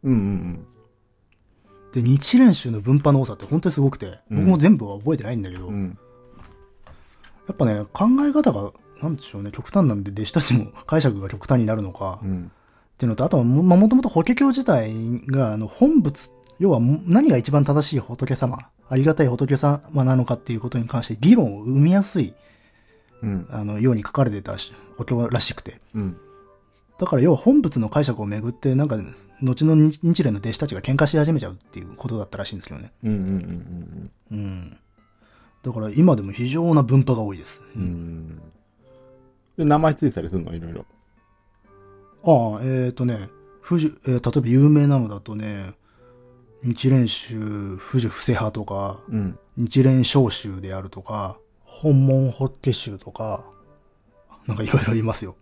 で、日蓮宗の分派の多さって本当にすごくて、僕も全部は覚えてないんだけど、やっぱね、考え方が、なんでしょうね、極端なんで弟子たちも解釈が極端になるのか、っていうのと、あとはもともと法華経自体が、本仏、要は何が一番正しい仏様、ありがたい仏様なのかっていうことに関して議論を生みやすい、ように書かれてたお経らしくて。だから要は本仏の解釈をめぐって、なんか、後の日蓮の弟子たちが喧嘩し始めちゃうっていうことだったらしいんですけどね。だから今でも非常な分派が多いです。 で名前ついたりするのいろいろ。 例えば有名なのだとね、日蓮宗、富士布施派とか、日蓮聖宗であるとか、本門法華宗とか、なんかいろいろいますよ。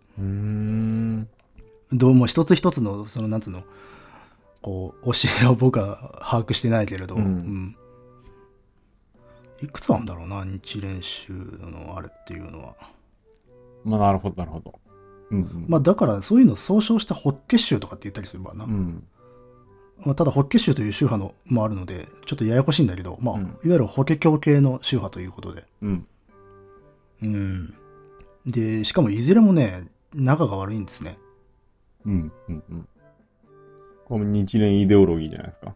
どうも一つ一つの、その、なんつうの、こう、教えを僕は把握してないけれど、いくつなんだろうな、日蓮宗のあれっていうのは。 まあ、なるほど、なるほど。 まあ、だから、そういうのを総称して法華宗とかって言ったりするわな。まあ、ただ、法華宗という宗派のもあるので、ちょっとややこしいんだけど、まあ、いわゆる法華経系の宗派ということで。で、しかもいずれもね、仲が悪いんですね。 これ日蓮イデオロギーじゃないですか。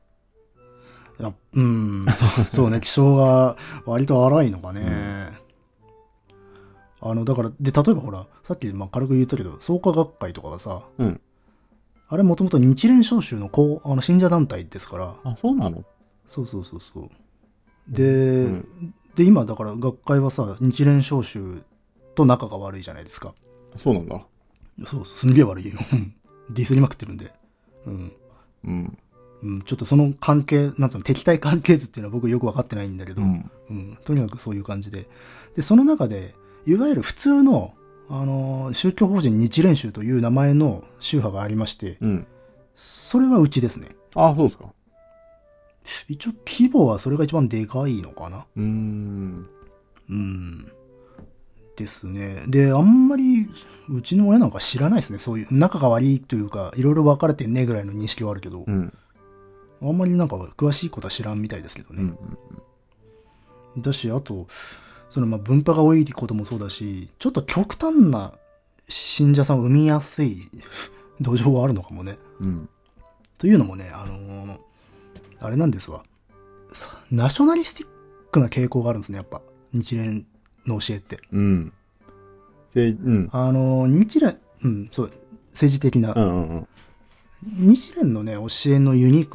いや、そうね、気性が割と荒いのかね。だから、で、例えばほら、さっきまあ軽く言ったけど、創価学会とかがさ、あれもともと日蓮聖宗の信者団体ですから。 あ、そうなの？ そう。で、今だから学会はさ、日蓮聖宗と仲が悪いじゃないですか。 そうなんだ。 そう、すんげえ悪いよ。ディスりまくってるんで。ちょっとその関係、なんつうの、敵対関係図っていうのは僕よくわかってないんだけど、とにかくそういう感じで。で、その中で、いわゆる普通の、宗教法人日蓮宗という名前の宗派がありまして、それはうちですね。 ああ、そうですか。 一応、規模はそれが一番でかいのかな。ですね。で、あんまり、うちの親なんか知らないですね。そういう、仲が悪いというか、いろいろ分かれてんねぐらいの認識はあるけど、あんまりなんか詳しいことは知らんみたいですけどね。だし、あと、そのまあ分派が多いこともそうだし、ちょっと極端な信者さんを生みやすい土壌はあるのかもね。というのもね、あれなんですわ。ナショナリスティックな傾向があるんですね、やっぱ。日蓮の教えって。日蓮、そう、政治的な。日蓮のね、教えのユニークな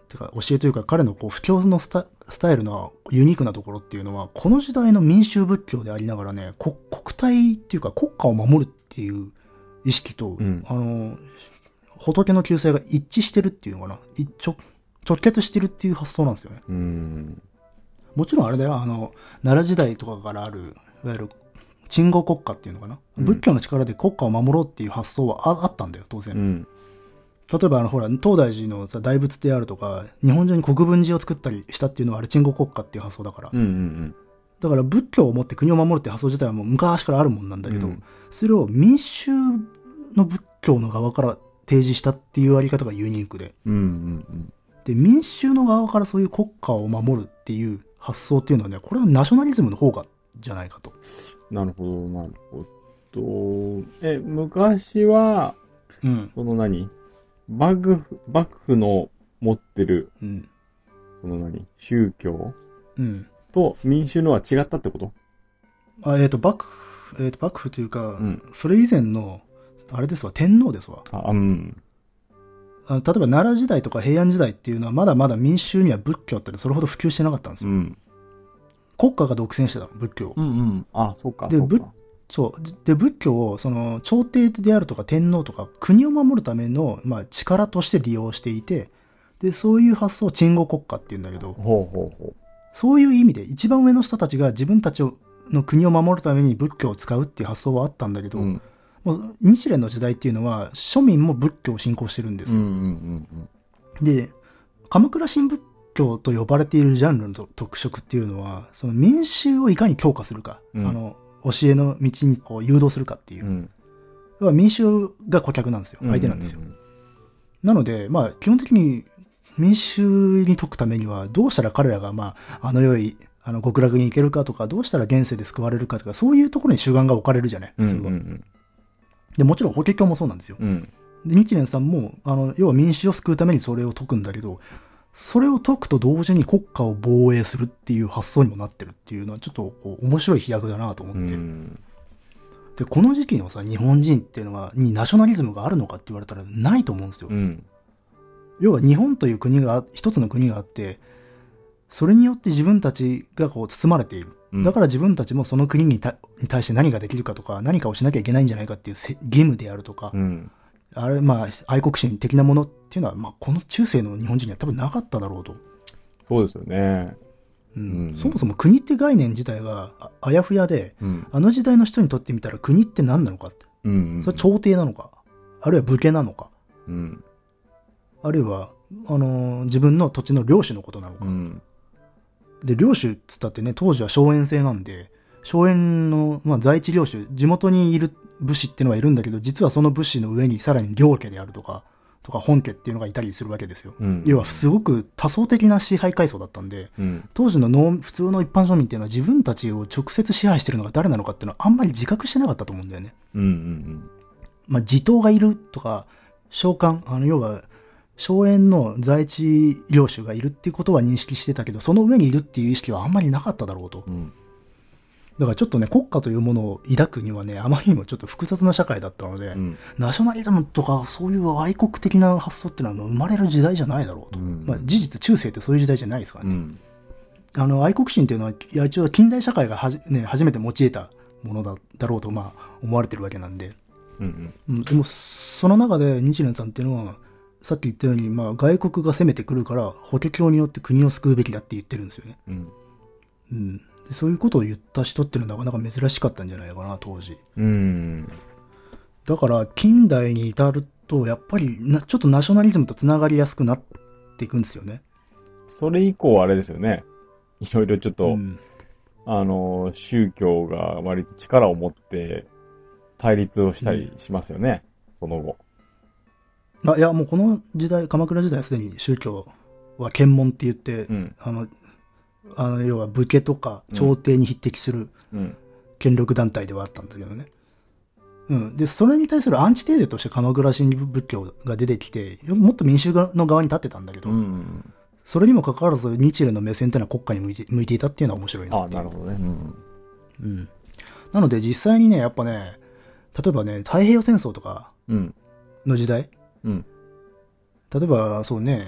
てか教えというか彼のこう布教のスタイルのユニークなところっていうのは、この時代の民衆仏教でありながらね、国体っていうか国家を守るっていう意識と、仏の救済が一致してるっていうのかな、直結してるっていう発想なんですよね。もちろんあれだよ、奈良時代とかからある、いわゆる鎮護国家っていうのかな、仏教の力で国家を守ろうっていう発想はあったんだよ、当然。例えばほら、東大寺のさ、大仏であるとか、日本中に国分寺を作ったりしたっていうのはあれ鎮護国家っていう発想だから。だから仏教を持って国を守るって発想自体はもう昔からあるもんなんだけど、それを民衆の仏教の側から提示したっていうあり方がユニークで。で、民衆の側からそういう国家を守るっていう発想っていうのはね、これはナショナリズムの方がじゃないかと。 なるほど、なるほど。昔は、その幕府の持ってる、その宗教、と民衆のは違ったってこと？ 幕府というか、それ以前の、あれですわ、天皇ですわ。例えば奈良時代とか平安時代っていうのはまだまだ民衆には仏教ってそれほど普及してなかったんですよ。国家が独占してた仏教を。 そうか。 で、仏教を、その、朝廷であるとか天皇とか国を守るための、力として利用していて、で、そういう発想を鎮護国家って言うんだけど、そういう意味で一番上の人たちが自分たちの国を守るために仏教を使うっていう発想はあったんだけど、もう日蓮の時代っていうのは庶民も仏教を信仰してるんですよ。で、鎌倉新仏教と呼ばれているジャンルの特色っていうのは、その民衆をいかに強化するか、教えの道にこう誘導するかっていう。民衆が顧客なんですよ。相手なんですよ。なので、基本的に民衆に解くためには、どうしたら彼らが、良い、極楽に行けるかとか、どうしたら現世で救われるかとか、そういうところに主眼が置かれるじゃない、普通は。で、もちろん法華経もそうなんですよ。で、日蓮さんも、要は民衆を救うためにそれを解くんだけど、それを解くと同時に国家を防衛するっていう発想にもなってるっていうのはちょっとこう面白い飛躍だなと思って。で、この時期のさ、日本人っていうのにナショナリズムがあるのかって言われたらないと思うんですよ。要は日本という国が、一つの国があって、それによって自分たちがこう包まれている。だから自分たちもその国に対して何ができるかとか、何かをしなきゃいけないんじゃないかっていう義務であるとか、あれ、愛国心的なものっていうのは、この中世の日本人には多分なかっただろうと。 そうですよね。 そもそも国って概念自体があやふやで、あの時代の人にとってみたら国って何なのかって。それ朝廷なのか、あるいは武家なのか、あるいは、自分の土地の領主のことなのか。で、領主っつったってね、当時は荘園制なんで、荘園の、在地領主、地元にいる武士っていうのはいるんだけど、実はその武士の上にさらに領家であるとか本家っていうのがいたりするわけですよ。要はすごく多層的な支配階層だったんで、当時の普通の一般庶民っていうのは自分たちを直接支配してるのが誰なのかっていうのはあんまり自覚してなかったと思うんだよね。地頭がいるとか、商官、要は、荘園の在地領主がいるっていうことは認識してたけど、その上にいるっていう意識はあんまりなかっただろうと。だからちょっとね、国家というものを抱くにはね、あまりにもちょっと複雑な社会だったので、ナショナリズムとかそういう愛国的な発想っていうのは生まれる時代じゃないだろうと。事実、中世ってそういう時代じゃないですからね。愛国心っていうのは、一応近代社会が初めて用いたものだろうと、思われてるわけなんで。でも、その中で日蓮さんっていうのは、さっき言ったように、外国が攻めてくるから、法華経によって国を救うべきだって言ってるんですよね。でそういうことを言った人っていうのはなかなか珍しかったんじゃないかな、当時。だから、近代に至ると、やっぱりちょっとナショナリズムとつながりやすくなっていくんですよね。 それ以降あれですよね。いろいろちょっと、宗教が割と力を持って対立をしたりしますよね、その後。 いや、もうこの時代、鎌倉時代はすでに宗教は検問って言って、要は武家とか朝廷に匹敵する権力団体ではあったんだけどね。で、それに対するアンチテーゼとして鎌倉新仏教が出てきて、もっと民衆の側に立ってたんだけど、それにもかかわらず日蓮の目線っていうのは国家に向いていたっていうのは面白いなっていう。 なるほどね。 なので実際にね、やっぱね、例えばね、太平洋戦争とかの時代、例えばそうね、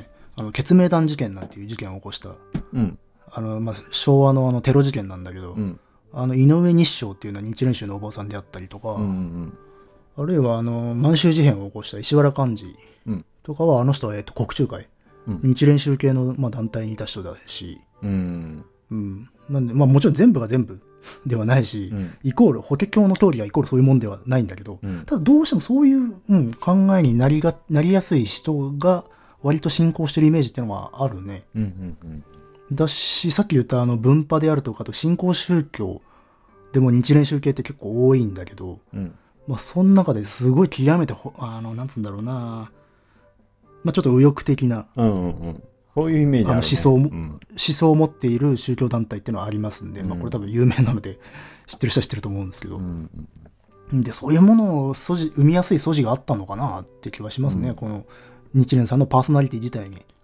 血明弾事件なんていう事件を起こした、うん。昭和のテロ事件なんだけど、うん、井上日照っていうのは日蓮宗のお坊さんであったりとか、うんうん、あるいは満州事変を起こした石原幹事とかは、あの人は、国中会、うん、日蓮宗系の、団体にいた人だし、うんうん、なんで、もちろん全部が全部ではないし、うん、イコール、法華経の通りがイコールそういうもんではないんだけど、うん、ただどうしてもそういう、考えになりやすい人が割と信仰してるイメージっていうのはあるね。うんうんうん、だし、さっき言った分派であるとかと新興宗教でも日蓮宗系って結構多いんだけど、うん、その中ですごい極めてなんつうんだろうな、ちょっと右翼的な、うんうんうん、 そういうイメージあるね。 思想を持っている宗教団体っていうのはありますんで、これ多分有名なので知ってる人は知ってると思うんですけど、で、そういうものを生みやすい素地があったのかなって気はしますね、この日蓮さんのパーソナリティ自体に。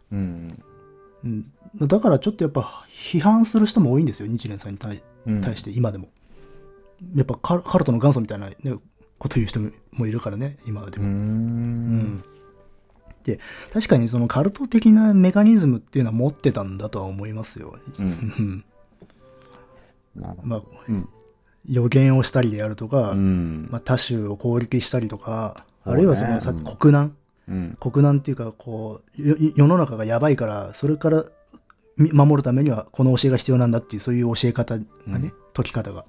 だからちょっとやっぱ批判する人も多いんですよ、日蓮さんに対して今でも。やっぱカルトの元祖みたいな、ね、こと言う人もいるからね、今でも。で、確かにそのカルト的なメカニズムっていうのは持ってたんだとは思いますよ。予言をしたりであるとか、他州を攻撃したりとか、あるいはそのさっき国難、国難っていうかこう世の中がやばいからそれから守るためにはこの教えが必要なんだっていうそういう教え方がね、解き方が。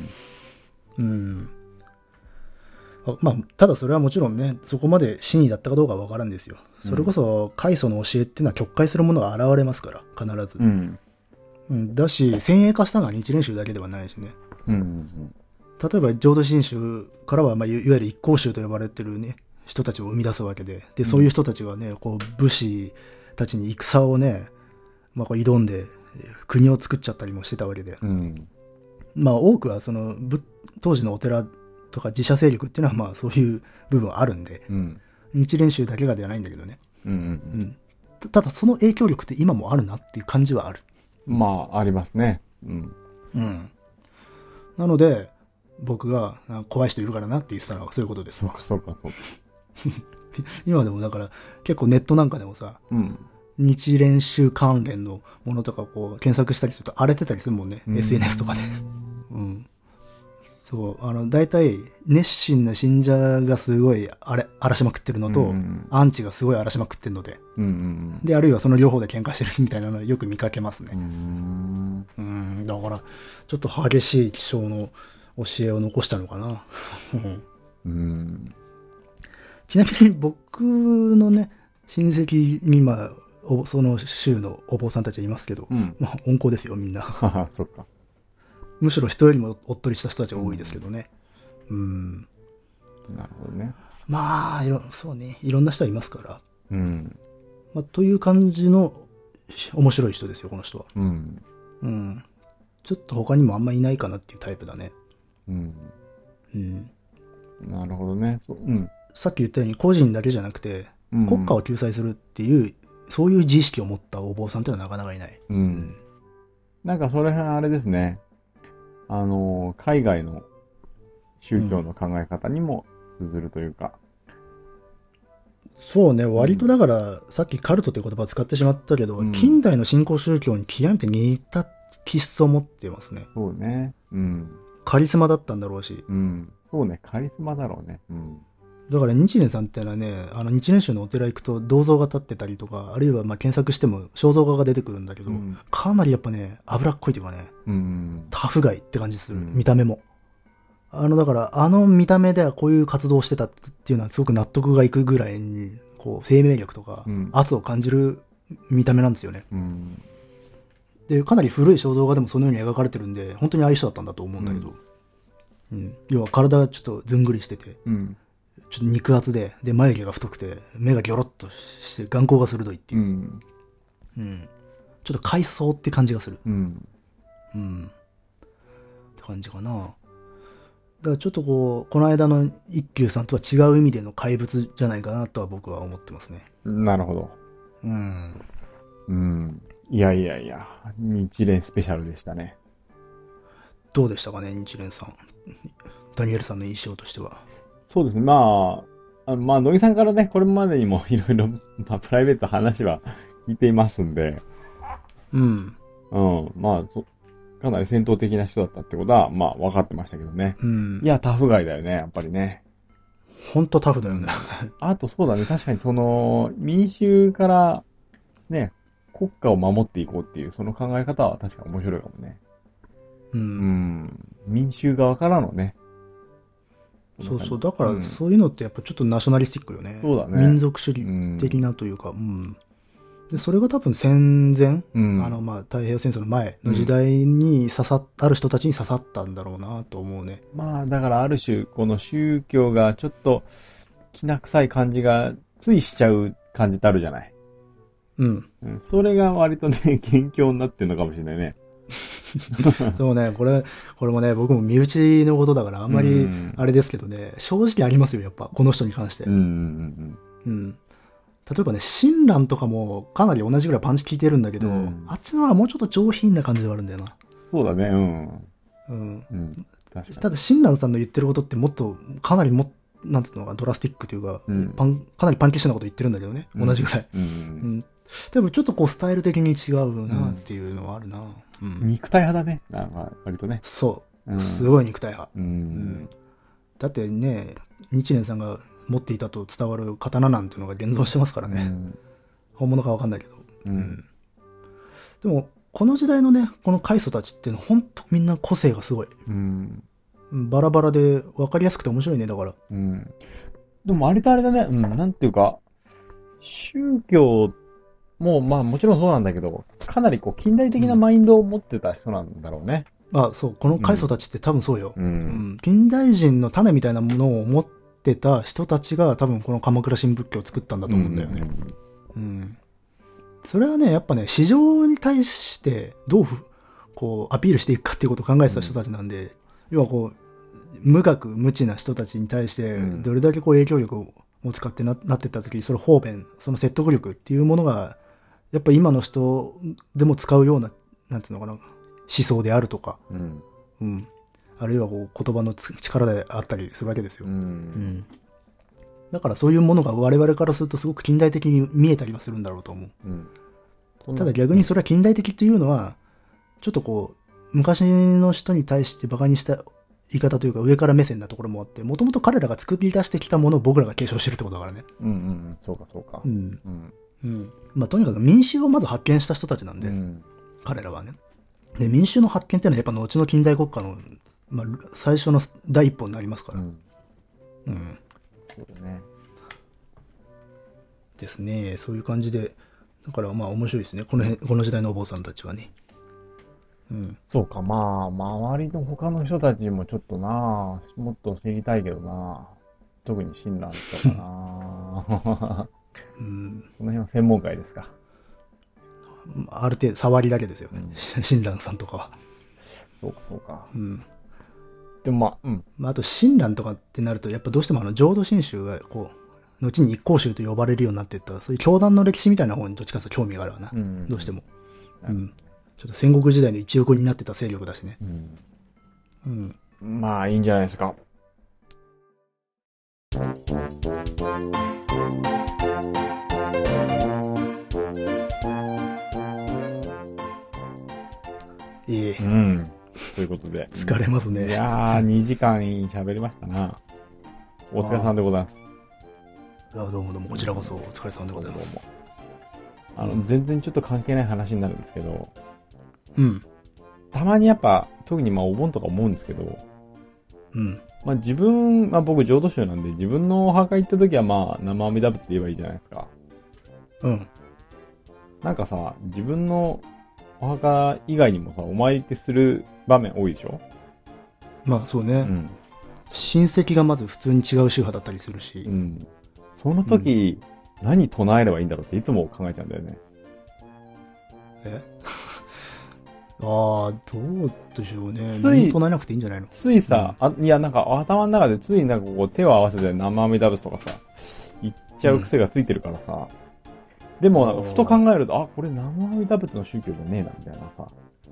ただそれはもちろんね、そこまで真意だったかどうかは分からんですよ。それこそ開祖の教えっていうのは曲解するものが現れますから、必ず。だし、先鋭化したのは日蓮宗だけではないしね。例えば浄土真宗からは、いわゆる一向宗と呼ばれてるね、人たちを生み出すわけで、そういう人たちがね、こう武士たちに戦をね、こう挑んで国を作っちゃったりもしてたわけで。多くはその当時のお寺とか自社勢力っていうのはそういう部分はあるんで、日蓮宗だけがではないんだけどね、ただその影響力って今もあるなっていう感じはある。 ありますね。 なので僕が怖い人いるからなって言ってたのはそういうことです。 そうか今でもだから結構ネットなんかでもさ、日蓮宗関連のものとかこう検索したりすると荒れてたりするもんね、SNS とかで。そう、大体、熱心な信者がすごい荒らしまくってるのと、アンチがすごい荒らしまくってるので、で、あるいはその両方で喧嘩してるみたいなのをよく見かけますね。だから、ちょっと激しい気象の教えを残したのかな。ちなみに僕のね、親戚にその宗のお坊さんたちはいますけど、温厚ですよ、みんな。 そっか。 むしろ人よりもおっとりした人たちが多いですけどね。 なるほどね。 そうね。いろんな人はいますから。という感じの面白い人ですよ、この人は。ちょっと他にもあんまいないかなっていうタイプだね。 なるほどね。 さっき言ったように個人だけじゃなくて、国家を救済するっていう、そういう自意識を持ったお坊さんっていうのはなかなかいない。 なんかそれはあれですね。海外の宗教の考え方にも通ずるというか。 そうね、割とだから、さっきカルトという言葉を使ってしまったけど、近代の新興宗教に極めて似た気質を持ってますね。 そうね。 カリスマだったんだろうし。 そうね、カリスマだろうね。 だから日蓮さんってのはね、日蓮宗のお寺行くと銅像が立ってたりとか、あるいは検索しても肖像画が出てくるんだけど、かなりやっぱね、脂っこいというかね、タフガイって感じする、見た目も。だから見た目ではこういう活動をしてたっていうのはすごく納得がいくぐらいに、こう、生命力とか、圧を感じる見た目なんですよね。で、かなり古い肖像画でもそのように描かれてるんで、本当にああいう人だったんだと思うんだけど、要は体がちょっとずんぐりしてて、ちょっと肉厚で、眉毛が太くて、目がギョロッとして、眼光が鋭いっていう。ちょっと海藻って感じがする。って感じかな。だからちょっとこの間の一休さんとは違う意味での怪物じゃないかなとは僕は思ってますね。 なるほど。いや、日蓮スペシャルでしたね。 どうでしたかね、日蓮さん。ダニエルさんの印象としては。 そうですね。乃木さんからね、これまでにもいろいろ、プライベート話は聞いていますんで。 うん。 うん。まあ、かなり戦闘的な人だったってことは、まあ、分かってましたけどね。 うん。 いや、タフガイだよね、やっぱりね。 ほんとタフだよね。 あと、そうだね、確かに民衆から、ね、国家を守っていこうっていう、その考え方は確かに面白いかもね。 うん。 民衆側からのね。 そうそう。だから、そういうのってやっぱちょっとナショナリスティックよね。 そうだね。 民族主義的なというか、で、それが多分戦前、まあ、太平洋戦争の前の時代にある人たちに刺さったんだろうなと思うね。 まあ、だからある種、この宗教がちょっと、きな臭い感じが、ついしちゃう感じってあるじゃない。 うん。 それが割とね、元凶になってるのかもしれないね。 そうね、これもね、僕も身内のことだからあんまり、あれですけどね、正直ありますよ、やっぱ、この人に関して。うん。例えばね、親鸞とかもかなり同じぐらいパンチ効いてるんだけど、あっちの方がもうちょっと上品な感じではあるんだよな。 そうだね、 ただ、親鸞さんの言ってることってもっと、かなりなんていうのか、ドラスティックというか、かなりパンキッシュなこと言ってるんだけどね、同じぐらい。でもちょっとこうスタイル的に違うなっていうのはあるな。 肉体派だね。割とね。 そう。すごい肉体派。だってね、日蓮さんが持っていたと伝わる刀なんていうのが現存してますからね。本物かわかんないけど。でも、この時代のね、この開祖たちっていうのは本当みんな個性がすごい。バラバラで分かりやすくて面白いね、だから。 でもあれとあれだね、なんていうか、宗教もまあもちろんそうなんだけど、かなりこう近代的なマインドを持ってた人なんだろうね。 そう、この開祖たちって多分そうよ。近代人の種みたいなものを持ってた人たちが多分この鎌倉新仏教を作ったんだと思うんだよね。それはね、やっぱね、市場に対してどうこうアピールしていくかっていうことを考えてた人たちなんで、要はこう、無学無知な人たちに対してどれだけこう影響力を持つかってなってった時、その方便、その説得力っていうものがやっぱ今の人でも使うような、なんていうのかな、思想であるとか、あるいはこう言葉の力であったりするわけですよ。だからそういうものが我々からするとすごく近代的に見えたりはするんだろうと思う。ただ逆にそれは近代的というのは、ちょっとこう、昔の人に対して馬鹿にした言い方というか上から目線なところもあって、もともと彼らが作り出してきたものを僕らが継承してるってことだからね。 そうかそうか。 まあとにかく民衆をまず発見した人たちなんで、彼らはね。で、民衆の発見っていうのはやっぱ後の近代国家の、まあ、最初の第一歩になりますから。 そうだね。 ですね。そういう感じで、だからまあ面白いですね。この時代のお坊さんたちはね。 そうか、まあ、周りの他の人たちもちょっとな、もっと知りたいけどな。特に親鸞とかな。この辺は専門外ですか。 ある程度、触りだけですよね。親鸞さんとかは。 そうか、そうか。でもあと、親鸞とかってなると、やっぱどうしても浄土真宗が、こう、後に一向宗と呼ばれるようになっていった、そういう教団の歴史みたいな方にどっちかというと興味があるわな。どうしても。ちょっと戦国時代の一翼になってた勢力だしね。 まあ、いいんじゃないですか。ということで。 疲れますね。 いやー、2時間喋りましたな。お疲れさんでございます。 どうも、こちらこそお疲れさんでございます。 全然ちょっと関係ない話になるんですけど、 たまにやっぱ、特にお盆とか思うんですけど、僕浄土宗なんで、自分のお墓行った時は生阿弥陀仏って言えばいいじゃないですか。なんかさ、自分のお墓以外にもさ、お参りってする場面多いでしょ？ まあそうね。親戚がまず普通に違う宗派だったりするし。 その時、何唱えればいいんだろうっていつも考えちゃうんだよね。 どうでしょうね。何唱えなくていいんじゃないの？ ついさ、なんか頭の中でついなんかこう手を合わせて生阿弥陀仏とかさ、言っちゃう癖がついてるからさ。でもなんかふと考えると、これ生阿弥陀仏の宗教じゃねえな、みたいなさ。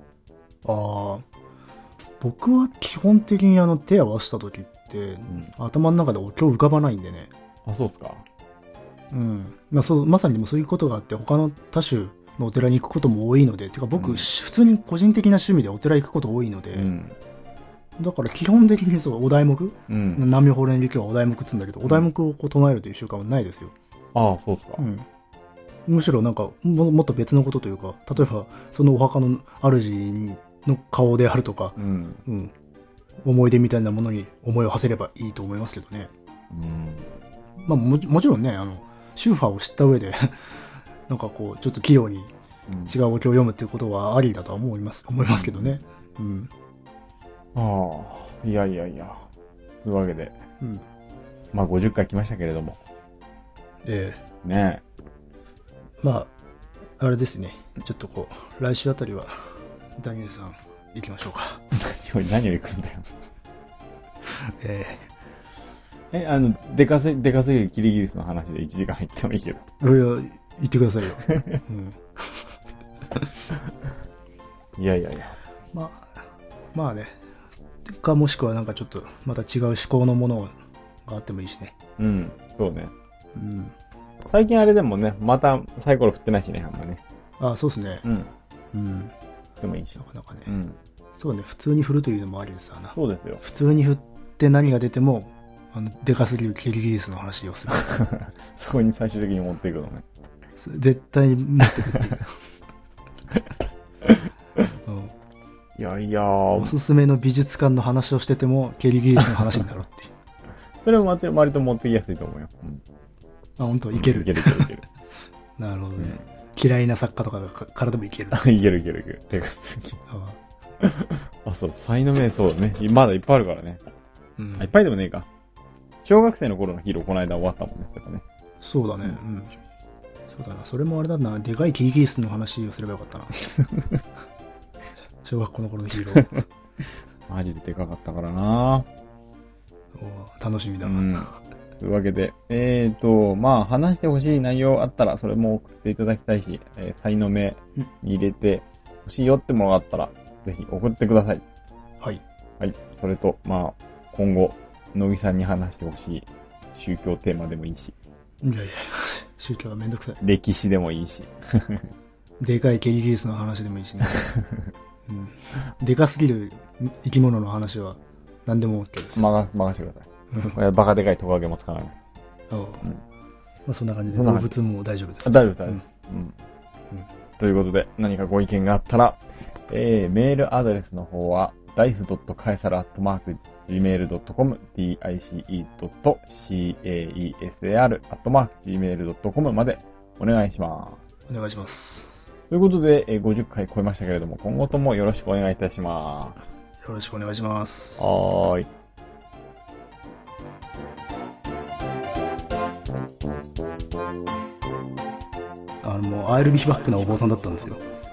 僕は基本的に手を合わせた時って、頭の中でお経浮かばないんでね。 そうっすか。 まさにでもそういうことがあって、他の他種のお寺に行くことも多いので、てか僕、普通に個人的な趣味でお寺行くこと多いので、だから基本的にお題目、南無法蓮華経はお題目っつうんだけど、お題目をこう唱えるという習慣はないですよ。 ああ、そうですか。 むしろなんかもっと別のことというか、例えばそのお墓の主の顔であるとか、思い出みたいなものに思いを馳せればいいと思いますけどね。まあもちろんね、宗派を知った上でなんかこうちょっと器用に違うお経を読むっていうことはありだとは思いますけどね。 ああ、いや。というわけで、まあ50回来ましたけれども。ねえ。 まあ、あれですね。ちょっとこう、来週あたりは、ダニエルさん、行きましょうか。 何を行くんだよ。でかすぎるキリギリスの話で1時間行ってもいいけど。 いや、行ってくださいよ。 いや。 まあね。かもしくはなんかちょっと、また違う思考のものがあってもいいしね。 そうね。最近あれでもね、またサイコロ振ってないしね、あんまね。 あ、そうですね。 でもいいし。 なかなかね。そうね、普通に振るというのもありですわな。 そうですよ。 普通に振って何が出ても、でかすぎるキリギリスの話をする。 そこに最終的に持っていくのね。 絶対に持ってくっていう。 いやおすすめの美術館の話をしてても、キリギリスの話になるっていう。 それも割と持ってきやすいと思うよ。 本当いける。 いける。 なるほどね。嫌いな作家とかからでもいける。 いける。てかそう、才能名そうね。まだいっぱいあるからね。いっぱいでもねえか。小学生の頃のヒーローこの間終わったもんね。 そうだね。そうだな。それもあれだな。でかいキリギリスの話をすればよかったな。小学校の頃のヒーロー。 マジででかかったからな。 楽しみだな。 というわけで、まあ、話してほしい内容あったら、それも送っていただきたいし、才能名に入れてほしいよってものがあったら、ぜひ送ってください。 はい。 それと、まあ、今後、乃木さんに話してほしい宗教テーマでもいいし。 いや、宗教はめんどくさい。 歴史でもいいし。 でかいキリギリスの話でもいいしね。でかすぎる生き物の話は何でも OK です。 任せてください。バカでかいトカゲも使わない。 まあそんな感じで動物も大丈夫です。 大丈夫。ということで、何かご意見があったら、メールアドレスの方は、dice.caesar@gmail.com dice.caesar@gmail.com までお願いします。 お願いします。 ということで、50回超えましたけれども、今後ともよろしくお願いいたします。 よろしくお願いします。 はーい。 もうアイルビヒバックなお坊さんだったんですよ。